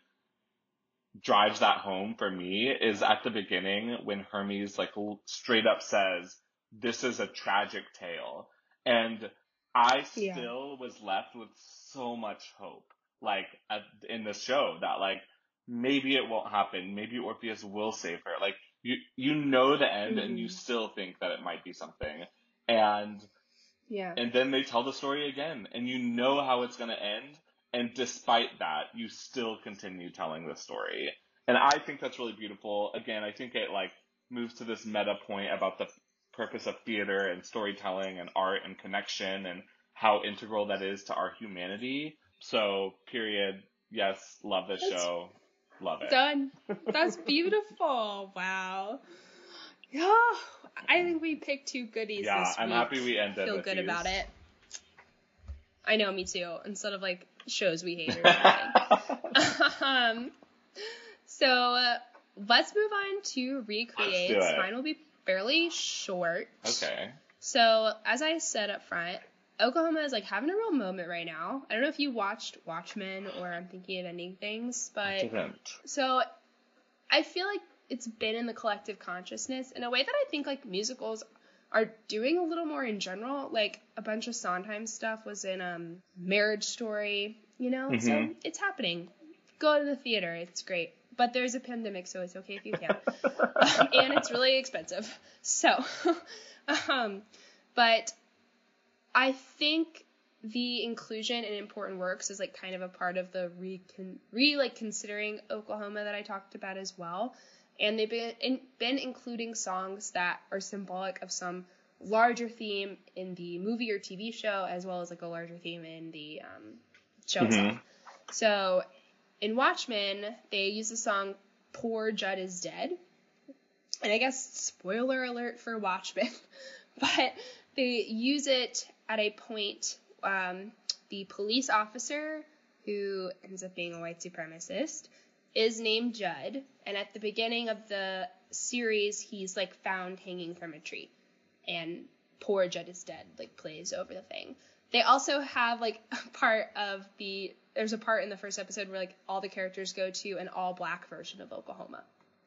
[SPEAKER 1] drives that home for me is at the beginning when Hermes like straight up says, this is a tragic tale. And I still yeah. was left with so much hope, like at, in the show that like, maybe it won't happen. Maybe Orpheus will save her. Like you, you know the end mm-hmm. and you still think that it might be something. And,
[SPEAKER 2] yeah.
[SPEAKER 1] and then they tell the story again and you know how it's going to end. And despite that, you still continue telling the story. And I think that's really beautiful. Again, I think it like moves to this meta point about the purpose of theater and storytelling and art and connection and how integral that is to our humanity. So, period. Yes, love this that's show. Love it.
[SPEAKER 2] Done. That's beautiful. Wow. Yeah, I think we picked two goodies
[SPEAKER 1] yeah,
[SPEAKER 2] this week.
[SPEAKER 1] I'm happy we ended.
[SPEAKER 2] Feel
[SPEAKER 1] with
[SPEAKER 2] good
[SPEAKER 1] these.
[SPEAKER 2] about it. I know, me too. Instead of like shows we hate or something. um, so uh, let's move on to Recreates. Mine will be fairly short.
[SPEAKER 1] Okay.
[SPEAKER 2] So as I said up front, Oklahoma is like having a real moment right now. I don't know if you watched Watchmen or I'm Thinking of Ending Things, but
[SPEAKER 1] I didn't.
[SPEAKER 2] So I feel like it's been in the collective consciousness in a way that I think like musicals are doing a little more in general. Like a bunch of Sondheim stuff was in um Marriage Story, you know? Mm-hmm. So it's happening. Go to the theater. It's great. But there's a pandemic, so it's okay if you can't. um, and it's really expensive. So, um, but I think the inclusion in important works is like kind of a part of the re, re like considering Oklahoma that I talked about as well. And they've been in, been including songs that are symbolic of some larger theme in the movie or T V show, as well as like a larger theme in the um, show mm-hmm. itself. So in Watchmen, they use the song "Poor Judd is Dead," and I guess spoiler alert for Watchmen, but they use it at a point. Um, the police officer, who ends up being a white supremacist, is named Judd, and at the beginning of the series, he's like found hanging from a tree, and "Poor Judd is Dead" like plays over the thing. They also have like a part of the there's a part in the first episode where like all the characters go to an all black version of Oklahoma.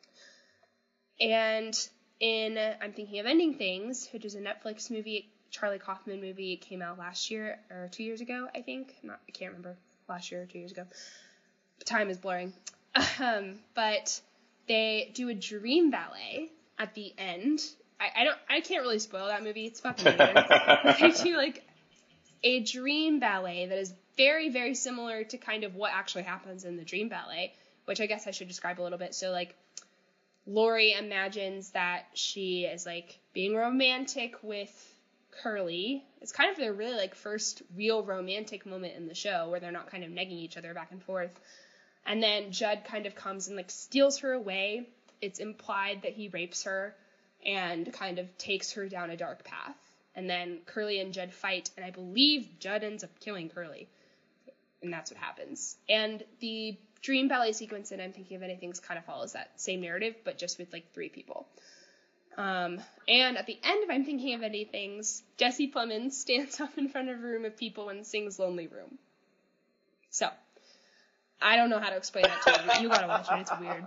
[SPEAKER 2] And in I'm Thinking of Ending Things, which is a Netflix movie, Charlie Kaufman movie, it came out last year or two years ago, I think. Not I can't remember last year or two years ago. Time is blurring. Um, but they do a dream ballet at the end. I, I don't I can't really spoil that movie. It's fucking weird. They do like a dream ballet that is very, very similar to kind of what actually happens in the dream ballet, which I guess I should describe a little bit. So like Lori imagines that she is like being romantic with Curly. It's kind of their really like first real romantic moment in the show where they're not kind of negging each other back and forth. And then Judd kind of comes and like steals her away. It's implied that he rapes her and kind of takes her down a dark path. And then Curly and Judd fight, and I believe Judd ends up killing Curly. And that's what happens. And the dream ballet sequence in I'm Thinking of Ending Things kind of follows that same narrative, but just with like three people. Um, and at the end of I'm Thinking of Ending Things, Jesse Plemons stands up in front of a room of people and sings Lonely Room. So, I don't know how to explain that to you. You gotta watch it. It's weird.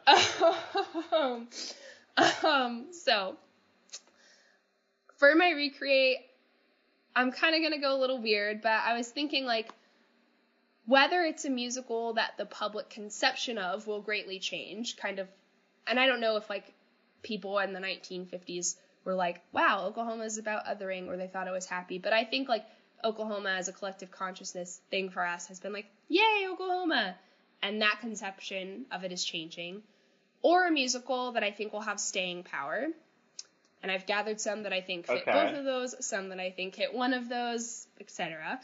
[SPEAKER 2] um, um, so, for my recreate, I'm kind of gonna go a little weird, but I was thinking, like, whether it's a musical that the public conception of will greatly change, kind of, and I don't know if, like, people in the nineteen fifties were like, wow, Oklahoma is about othering, or they thought it was happy, but I think, like, Oklahoma as a collective consciousness thing for us has been like, yay, Oklahoma! And that conception of it is changing. Or a musical that I think will have staying power. And I've gathered some that I think fit
[SPEAKER 1] Okay.
[SPEAKER 2] both of those, some that I think hit one of those, et cetera.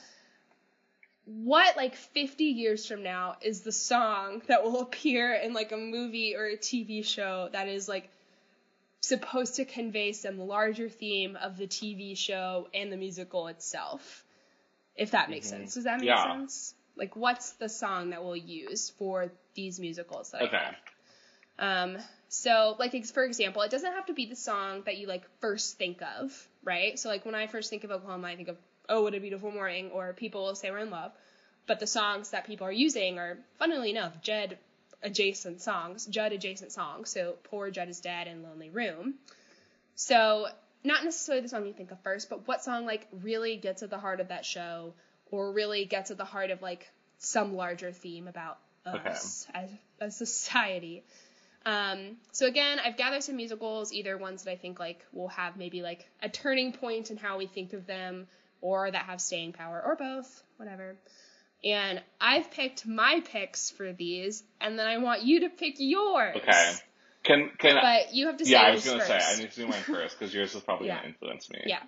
[SPEAKER 2] What, like, fifty years from now is the song that will appear in, like, a movie or a T V show that is, like, supposed to convey some larger theme of the T V show and the musical itself? If that makes
[SPEAKER 1] Mm-hmm.
[SPEAKER 2] sense. Does that make
[SPEAKER 1] Yeah.
[SPEAKER 2] sense? Like, what's the song that we'll use for these musicals that
[SPEAKER 1] Okay.
[SPEAKER 2] I picked? Um, so, like, ex- for example, it doesn't have to be the song that you, like, first think of, right? So, like, when I first think of Oklahoma, I think of, oh, what a beautiful morning, or People Will Say We're in Love. But the songs that people are using are, funnily enough, Jed adjacent songs, Judd adjacent songs. So, Poor Judd is Dead and Lonely Room. So, not necessarily the song you think of first, but what song, like, really gets at the heart of that show, or really gets at the heart of, like, some larger theme about us okay. as a society. Um, so again, I've gathered some musicals, either ones that I think, like, will have maybe, like, a turning point in how we think of them, or that have staying power, or both, whatever. And I've picked my picks for these, and then I want you to pick yours.
[SPEAKER 1] Okay. Can can
[SPEAKER 2] But you have to say
[SPEAKER 1] yeah,
[SPEAKER 2] yours
[SPEAKER 1] I was gonna
[SPEAKER 2] first.
[SPEAKER 1] say I need to do mine first because yours is probably
[SPEAKER 2] Yeah.
[SPEAKER 1] gonna influence me.
[SPEAKER 2] Yeah.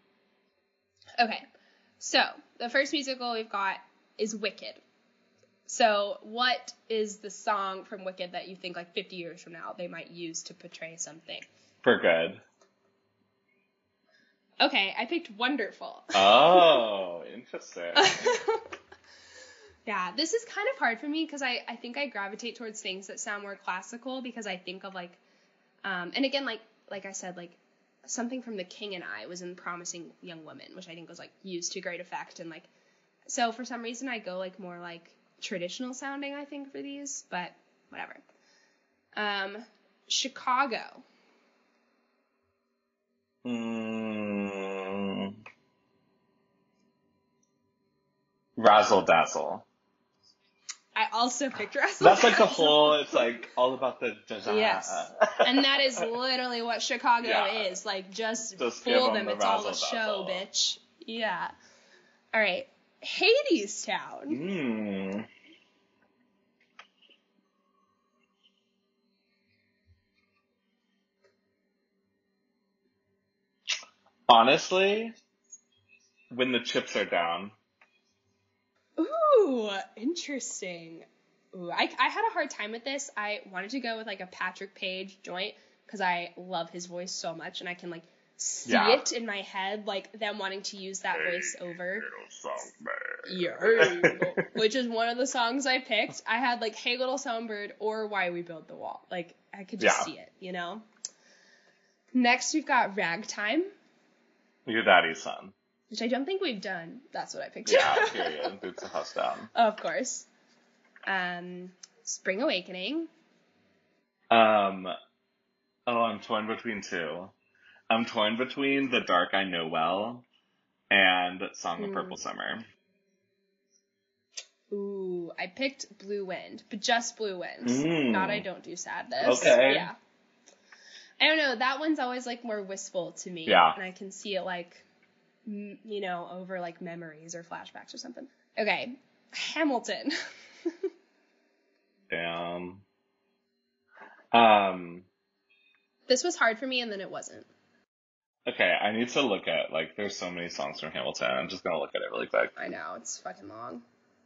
[SPEAKER 2] Okay. So the first musical we've got is Wicked. So what is the song from Wicked that you think, like, fifty years from now they might use to portray something?
[SPEAKER 1] For good.
[SPEAKER 2] Okay, I picked Wonderful.
[SPEAKER 1] Oh, interesting.
[SPEAKER 2] Yeah, this is kind of hard for me because I, I think I gravitate towards things that sound more classical because I think of, like, um, and again, like like I said, like, something from The King and I was in Promising Young Woman, which I think was, like, used to great effect, and, like, so for some reason I go, like, more, like, traditional sounding, I think, for these, but whatever. Um, Chicago.
[SPEAKER 1] Mm. Razzle Dazzle.
[SPEAKER 2] I also picked Razzle
[SPEAKER 1] That's like the
[SPEAKER 2] Dazzle.
[SPEAKER 1] whole, it's like all about the da-da.
[SPEAKER 2] Yes. And that is literally what Chicago
[SPEAKER 1] Yeah.
[SPEAKER 2] is. Like, just,
[SPEAKER 1] Just
[SPEAKER 2] fool
[SPEAKER 1] give 'em
[SPEAKER 2] them.
[SPEAKER 1] the
[SPEAKER 2] It's all a
[SPEAKER 1] razzle
[SPEAKER 2] show,
[SPEAKER 1] dazzle.
[SPEAKER 2] bitch. Yeah. All right. Hades Town.
[SPEAKER 1] Mm. Honestly, When the Chips Are Down.
[SPEAKER 2] Ooh, interesting. Ooh, I, I had a hard time with this. I wanted to go with, like, a Patrick Page joint because I love his voice so much, and I can, like, see
[SPEAKER 1] Yeah.
[SPEAKER 2] it in my head, like, them wanting to use that voice over.
[SPEAKER 1] Songbird.
[SPEAKER 2] Yeah. Which is one of the songs I picked. I had, like, Hey Little Songbird or Why We Built the Wall. Like, I could just
[SPEAKER 1] Yeah.
[SPEAKER 2] see it, you know? Next, we've got Ragtime,
[SPEAKER 1] Your Daddy's Son.
[SPEAKER 2] which I don't think we've done. That's what I picked.
[SPEAKER 1] Yeah, period. Boots the house down.
[SPEAKER 2] Of course. Um, Spring Awakening.
[SPEAKER 1] Um, oh, I'm torn between two. I'm torn between The Dark I Know Well and Song of
[SPEAKER 2] Mm.
[SPEAKER 1] Purple Summer.
[SPEAKER 2] Ooh, I picked Blue Wind, but just Blue Wind.
[SPEAKER 1] Mm.
[SPEAKER 2] Not I Don't Do Sadness.
[SPEAKER 1] Okay.
[SPEAKER 2] Yeah. I don't know, that one's always, like, more wistful to me.
[SPEAKER 1] Yeah.
[SPEAKER 2] And I can see it, like, m- you know, over, like, memories or flashbacks or something. Okay, Hamilton.
[SPEAKER 1] Damn. Um,
[SPEAKER 2] This was hard for me, and then it wasn't.
[SPEAKER 1] okay, I need to look at, like, there's so many songs from Hamilton. I'm just gonna look at it really quick.
[SPEAKER 2] I know, it's fucking long.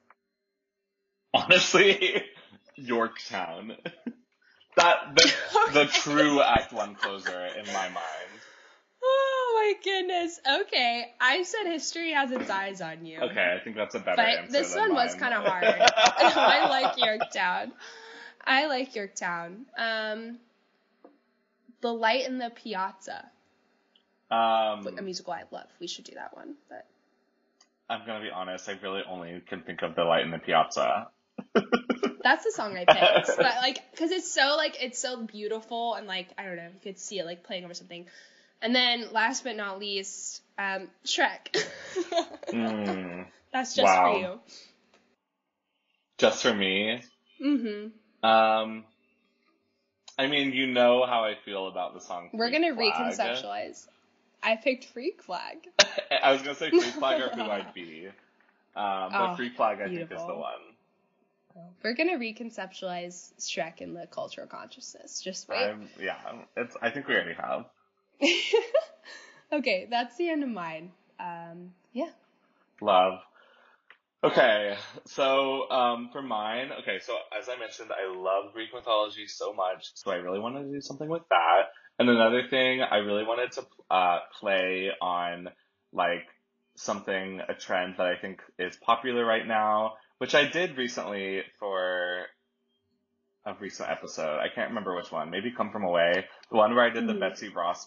[SPEAKER 1] Honestly, Yorktown. That, the, the
[SPEAKER 2] Okay.
[SPEAKER 1] true Act One closer in my mind.
[SPEAKER 2] Oh, Oh my goodness. Okay, I said history has its eyes on you.
[SPEAKER 1] Okay, I think that's a better
[SPEAKER 2] but
[SPEAKER 1] answer
[SPEAKER 2] this
[SPEAKER 1] than
[SPEAKER 2] one
[SPEAKER 1] mine.
[SPEAKER 2] was kind of hard. I like Yorktown. I like Yorktown. Um, The Light in the Piazza.
[SPEAKER 1] Um,
[SPEAKER 2] A musical I love. We should do that one. But
[SPEAKER 1] I'm gonna be honest. I really only can think of The Light in the Piazza.
[SPEAKER 2] that's the song I picked. But like, cause it's so like it's so beautiful and like I don't know, you could see it like playing over something. And then last but not least, um, Shrek.
[SPEAKER 1] mm,
[SPEAKER 2] That's just
[SPEAKER 1] wow.
[SPEAKER 2] for you.
[SPEAKER 1] Just for me.
[SPEAKER 2] Mm-hmm.
[SPEAKER 1] Um, I mean, you know how I feel about the song.
[SPEAKER 2] We're
[SPEAKER 1] Freak
[SPEAKER 2] gonna
[SPEAKER 1] Flag.
[SPEAKER 2] reconceptualize. I picked Freak Flag.
[SPEAKER 1] I was gonna say Freak Flag or Who I'd Be, um, but
[SPEAKER 2] Oh,
[SPEAKER 1] Freak Flag I
[SPEAKER 2] beautiful.
[SPEAKER 1] think is the one.
[SPEAKER 2] We're gonna reconceptualize Shrek in the cultural consciousness. Just wait.
[SPEAKER 1] I'm, yeah, it's. I think we already have.
[SPEAKER 2] Okay, that's the end of mine. Um, yeah.
[SPEAKER 1] Love. Okay, so um, for mine, okay, so as I mentioned, I love Greek mythology so much, so I really wanted to do something with that. And another thing, I really wanted to uh, play on like something, a trend that I think is popular right now, which I did recently for a recent episode. I can't remember which one. Maybe Come From Away, the one where I did the
[SPEAKER 2] Mhm.
[SPEAKER 1] Betsy Ross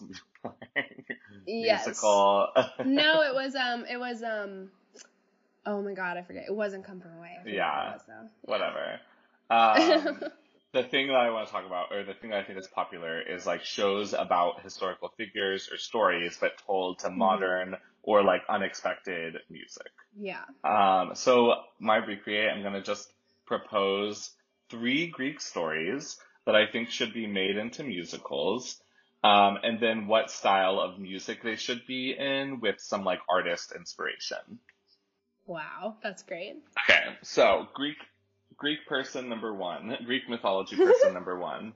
[SPEAKER 2] Yes.
[SPEAKER 1] musical.
[SPEAKER 2] No, it was um, it was um. Oh my god, I forget. It wasn't Come From Away. I forget
[SPEAKER 1] Yeah.
[SPEAKER 2] what it was, though.
[SPEAKER 1] Whatever. Um, the thing that I want to talk about, or the thing that I think is popular, is like shows about historical figures or stories, but told to modern or like unexpected music.
[SPEAKER 2] Yeah.
[SPEAKER 1] Um, so my recreate, I'm gonna just propose three Greek stories that I think should be made into musicals, um, and then what style of music they should be in with some like artist inspiration.
[SPEAKER 2] Wow, that's great.
[SPEAKER 1] Okay, so Greek Greek person number one, Greek mythology person number one,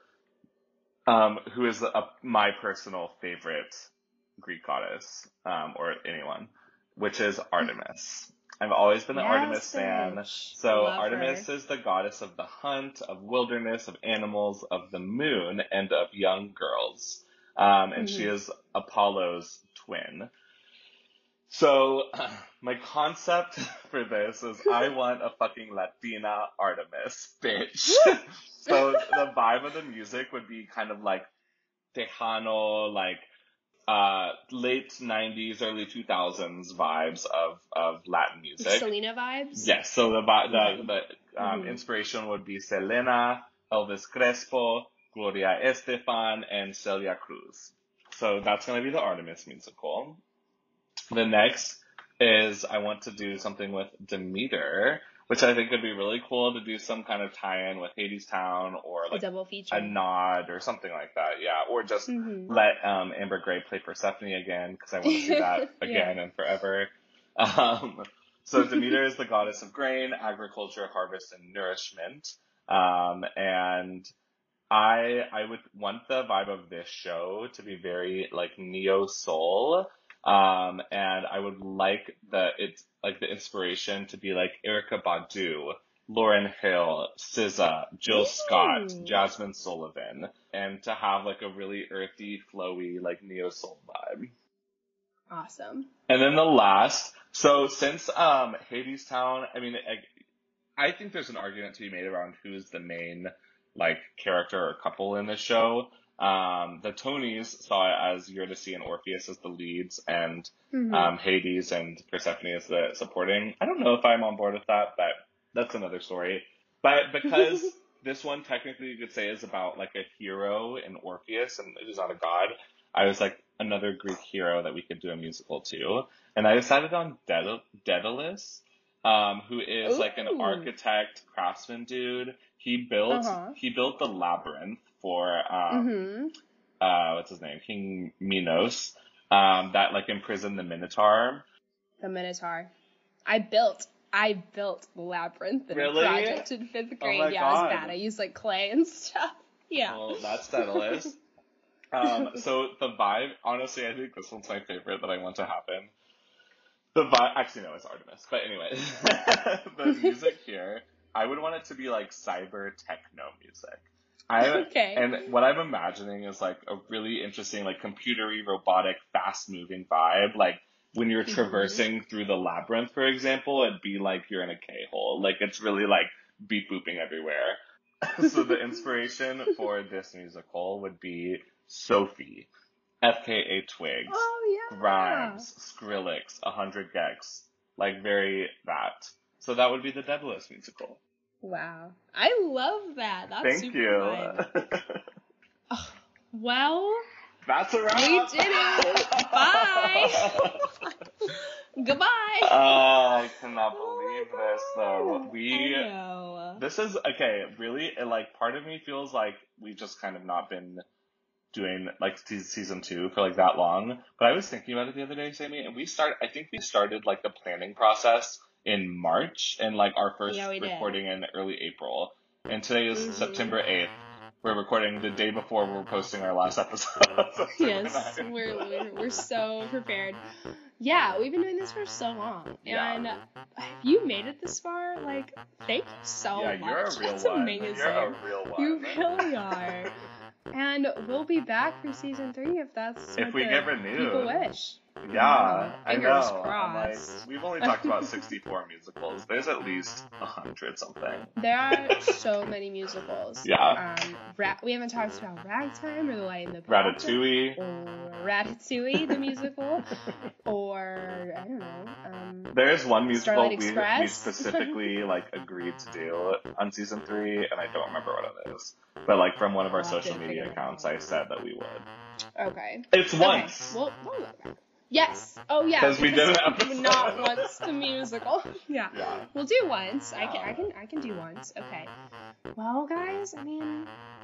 [SPEAKER 1] um, who is a, my personal favorite Greek goddess, um, or anyone, which is Artemis. I've always been an
[SPEAKER 2] Yes,
[SPEAKER 1] Artemis fan.
[SPEAKER 2] bitch.
[SPEAKER 1] So
[SPEAKER 2] Love
[SPEAKER 1] Artemis
[SPEAKER 2] her.
[SPEAKER 1] is the goddess of the hunt, of wilderness, of animals, of the moon, and of young girls. Um, and she
[SPEAKER 2] Mhm.
[SPEAKER 1] is Apollo's twin. So, my concept for this is I want a fucking Latina Artemis, bitch. So, the vibe of the music would be kind of like Tejano, like, uh, late nineties, early two thousands vibes of, of Latin music.
[SPEAKER 2] Selena vibes?
[SPEAKER 1] Yes, so the, vi-
[SPEAKER 2] Okay.
[SPEAKER 1] the, the um,
[SPEAKER 2] Mhm.
[SPEAKER 1] inspiration would be Selena, Elvis Crespo, Gloria Estefan, and Celia Cruz. So, that's gonna be the Artemis musical. The next is I want to do something with Demeter, which I think would be really cool to do some kind of tie-in with Hadestown or
[SPEAKER 2] A
[SPEAKER 1] like
[SPEAKER 2] double feature.
[SPEAKER 1] a nod or something like that. Yeah, or just
[SPEAKER 2] Mhm.
[SPEAKER 1] let um, Amber Gray play Persephone again because I want to see that again
[SPEAKER 2] Yeah.
[SPEAKER 1] and forever. Um, so Demeter is the goddess of grain, agriculture, harvest, and nourishment. Um, and I I would want the vibe of this show to be very like neo soul. Um, and I would like the it's like the inspiration to be like Erykah Badu, Lauryn Hill, S Z A, Jill Scott,
[SPEAKER 2] Ooh.
[SPEAKER 1] Jasmine Sullivan, and to have like a really earthy, flowy, like neo soul vibe.
[SPEAKER 2] Awesome.
[SPEAKER 1] And then the last, so since um Hadestown, I mean, I, I think there's an argument to be made around who's the main like character or couple in this show. Um, the Tonys saw it as Eurydice and Orpheus as the leads, and
[SPEAKER 2] Mhm.
[SPEAKER 1] um, Hades and Persephone as the supporting. I don't know if I'm on board with that, but that's another story. But because this one technically you could say is about like a hero in Orpheus and it is not a god, I was like another Greek hero that we could do a musical to. And I decided on Daedal- Daedalus, um, who is like an
[SPEAKER 2] Ooh.
[SPEAKER 1] architect, craftsman dude. He built
[SPEAKER 2] Uh-huh.
[SPEAKER 1] he built the labyrinth for um
[SPEAKER 2] Mhm.
[SPEAKER 1] uh what's his name? King Minos, um, that like imprisoned the Minotaur.
[SPEAKER 2] The Minotaur. I built I built Labyrinth in
[SPEAKER 1] Really?
[SPEAKER 2] a project in fifth
[SPEAKER 1] Oh
[SPEAKER 2] grade.
[SPEAKER 1] my
[SPEAKER 2] Yeah, it was
[SPEAKER 1] God.
[SPEAKER 2] bad. I used like clay and stuff. Yeah.
[SPEAKER 1] Well, that's Daedalus. um, so the vibe, honestly, I think this one's my favorite that I want to happen. The vibe, actually no, it's Artemis. But anyway, the music here, I would want it to be like cyber techno music. I
[SPEAKER 2] Okay.
[SPEAKER 1] and what I'm imagining is like a really interesting, like computery, robotic, fast-moving vibe. Like when you're
[SPEAKER 2] Mhm.
[SPEAKER 1] traversing through the labyrinth, for example, it'd be like you're in a K-hole. Like it's really like beep booping everywhere. So the inspiration for this musical would be Sophie, F K A Twigs,
[SPEAKER 2] Oh yeah.
[SPEAKER 1] Grimes, Skrillex, A Hundred Gex. Like very that. So that would be the Daedalus musical.
[SPEAKER 2] Wow. I love that. That's
[SPEAKER 1] Thank
[SPEAKER 2] super
[SPEAKER 1] you.
[SPEAKER 2] fun. Oh, well,
[SPEAKER 1] That's a wrap.
[SPEAKER 2] we did it. Bye. Goodbye.
[SPEAKER 1] Oh, I cannot
[SPEAKER 2] Oh my
[SPEAKER 1] believe this though.
[SPEAKER 2] God.
[SPEAKER 1] We
[SPEAKER 2] I know.
[SPEAKER 1] this is okay, really like part of me feels like we've just kind of not been doing like se- season two for like that long. But I was thinking about it the other day, Sammy, and we start I think we started like the planning process in March and like our first
[SPEAKER 2] Yeah, we did.
[SPEAKER 1] recording in early April. And today is
[SPEAKER 2] Mhm.
[SPEAKER 1] September eighth. We're recording the day before we're posting our last episode. September
[SPEAKER 2] Yes,
[SPEAKER 1] ninth.
[SPEAKER 2] we're, we're we're so prepared. Yeah, we've been doing this for so long,
[SPEAKER 1] Yeah.
[SPEAKER 2] and if you made it this far, like, thank you so
[SPEAKER 1] Yeah,
[SPEAKER 2] much.
[SPEAKER 1] you're a real
[SPEAKER 2] That's
[SPEAKER 1] one.
[SPEAKER 2] amazing.
[SPEAKER 1] You're a real one.
[SPEAKER 2] You really are. And we'll be back for season three if that's
[SPEAKER 1] If
[SPEAKER 2] what
[SPEAKER 1] we
[SPEAKER 2] the
[SPEAKER 1] get renewed.
[SPEAKER 2] people wish.
[SPEAKER 1] Yeah, I
[SPEAKER 2] Fingers
[SPEAKER 1] know. I'm like,
[SPEAKER 2] crossed.
[SPEAKER 1] we've only talked about sixty-four musicals. There's at least a hundred something.
[SPEAKER 2] There are so many musicals.
[SPEAKER 1] Yeah.
[SPEAKER 2] Um, Ra- we haven't talked about Ragtime or The Light in the
[SPEAKER 1] Ratatouille.
[SPEAKER 2] Or Ratatouille, the musical. Or, I don't know. Um,
[SPEAKER 1] There is one musical
[SPEAKER 2] Starlight
[SPEAKER 1] we, we
[SPEAKER 2] Express.
[SPEAKER 1] specifically like agreed to do on season three, and I don't remember what it is. But like from one of our
[SPEAKER 2] We'll have
[SPEAKER 1] social
[SPEAKER 2] to
[SPEAKER 1] media
[SPEAKER 2] figure it
[SPEAKER 1] accounts,
[SPEAKER 2] out.
[SPEAKER 1] I said that we would.
[SPEAKER 2] Okay.
[SPEAKER 1] It's once.
[SPEAKER 2] Okay. We'll, we'll look back. Yes. Oh yeah.
[SPEAKER 1] 'Cause we did an episode.
[SPEAKER 2] Not once the musical. Yeah.
[SPEAKER 1] Yeah.
[SPEAKER 2] We'll do once. I can. I can. I can do once. Okay. Well, guys. I mean,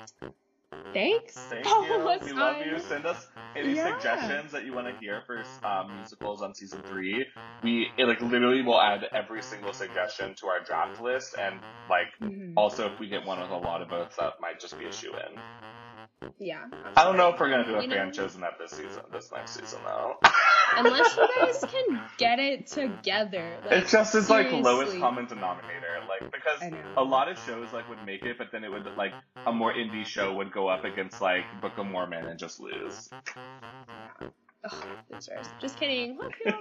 [SPEAKER 2] thanks.
[SPEAKER 1] Thank
[SPEAKER 2] Oh,
[SPEAKER 1] you.
[SPEAKER 2] what's
[SPEAKER 1] We love
[SPEAKER 2] on-
[SPEAKER 1] you. Send us any
[SPEAKER 2] Yeah.
[SPEAKER 1] suggestions that you want to hear for um, musicals on season three. We it, like literally will add every single suggestion to our draft list, and like
[SPEAKER 2] Mhm.
[SPEAKER 1] also if we get one with a lot of votes, that might just be a shoe in.
[SPEAKER 2] Yeah.
[SPEAKER 1] I don't know if we're gonna do a
[SPEAKER 2] You
[SPEAKER 1] fan
[SPEAKER 2] know-
[SPEAKER 1] chosen at this season, this next season though.
[SPEAKER 2] Unless you guys can get it together. Like,
[SPEAKER 1] It's just it's like lowest
[SPEAKER 2] seriously.
[SPEAKER 1] common denominator, like because
[SPEAKER 2] I know.
[SPEAKER 1] a lot of shows like would make it, but then it would like a more indie show would go up against like Book of Mormon and just lose.
[SPEAKER 2] Yeah. Ugh, losers. Just kidding. Love you.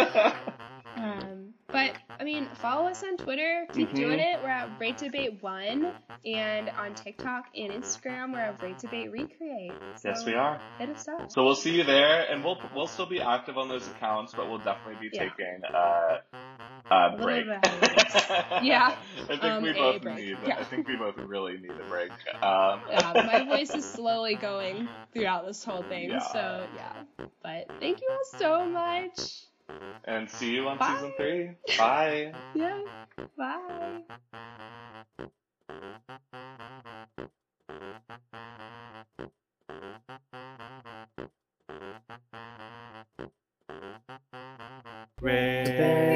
[SPEAKER 2] Um, but I mean, follow us on Twitter. Keep
[SPEAKER 1] Mhm.
[SPEAKER 2] doing it. We're at Rate Debate One, and on TikTok and Instagram, we're at Rate Debate Recreate. So
[SPEAKER 1] Yes, we are.
[SPEAKER 2] Hit us up.
[SPEAKER 1] So we'll see you there, and we'll we'll still be active on those accounts, but we'll definitely be
[SPEAKER 2] Yeah.
[SPEAKER 1] taking uh, a
[SPEAKER 2] little
[SPEAKER 1] break.
[SPEAKER 2] bit of a hiatus. Yeah.
[SPEAKER 1] I think
[SPEAKER 2] Um,
[SPEAKER 1] we
[SPEAKER 2] a
[SPEAKER 1] both
[SPEAKER 2] break.
[SPEAKER 1] need.
[SPEAKER 2] Yeah.
[SPEAKER 1] I think we both really need a break. Um,
[SPEAKER 2] Yeah, my voice is slowly going throughout this whole thing.
[SPEAKER 1] Yeah.
[SPEAKER 2] So yeah. But thank you all so much.
[SPEAKER 1] And see you on
[SPEAKER 2] Bye.
[SPEAKER 1] season three. Bye.
[SPEAKER 2] Yeah. Bye.
[SPEAKER 3] Red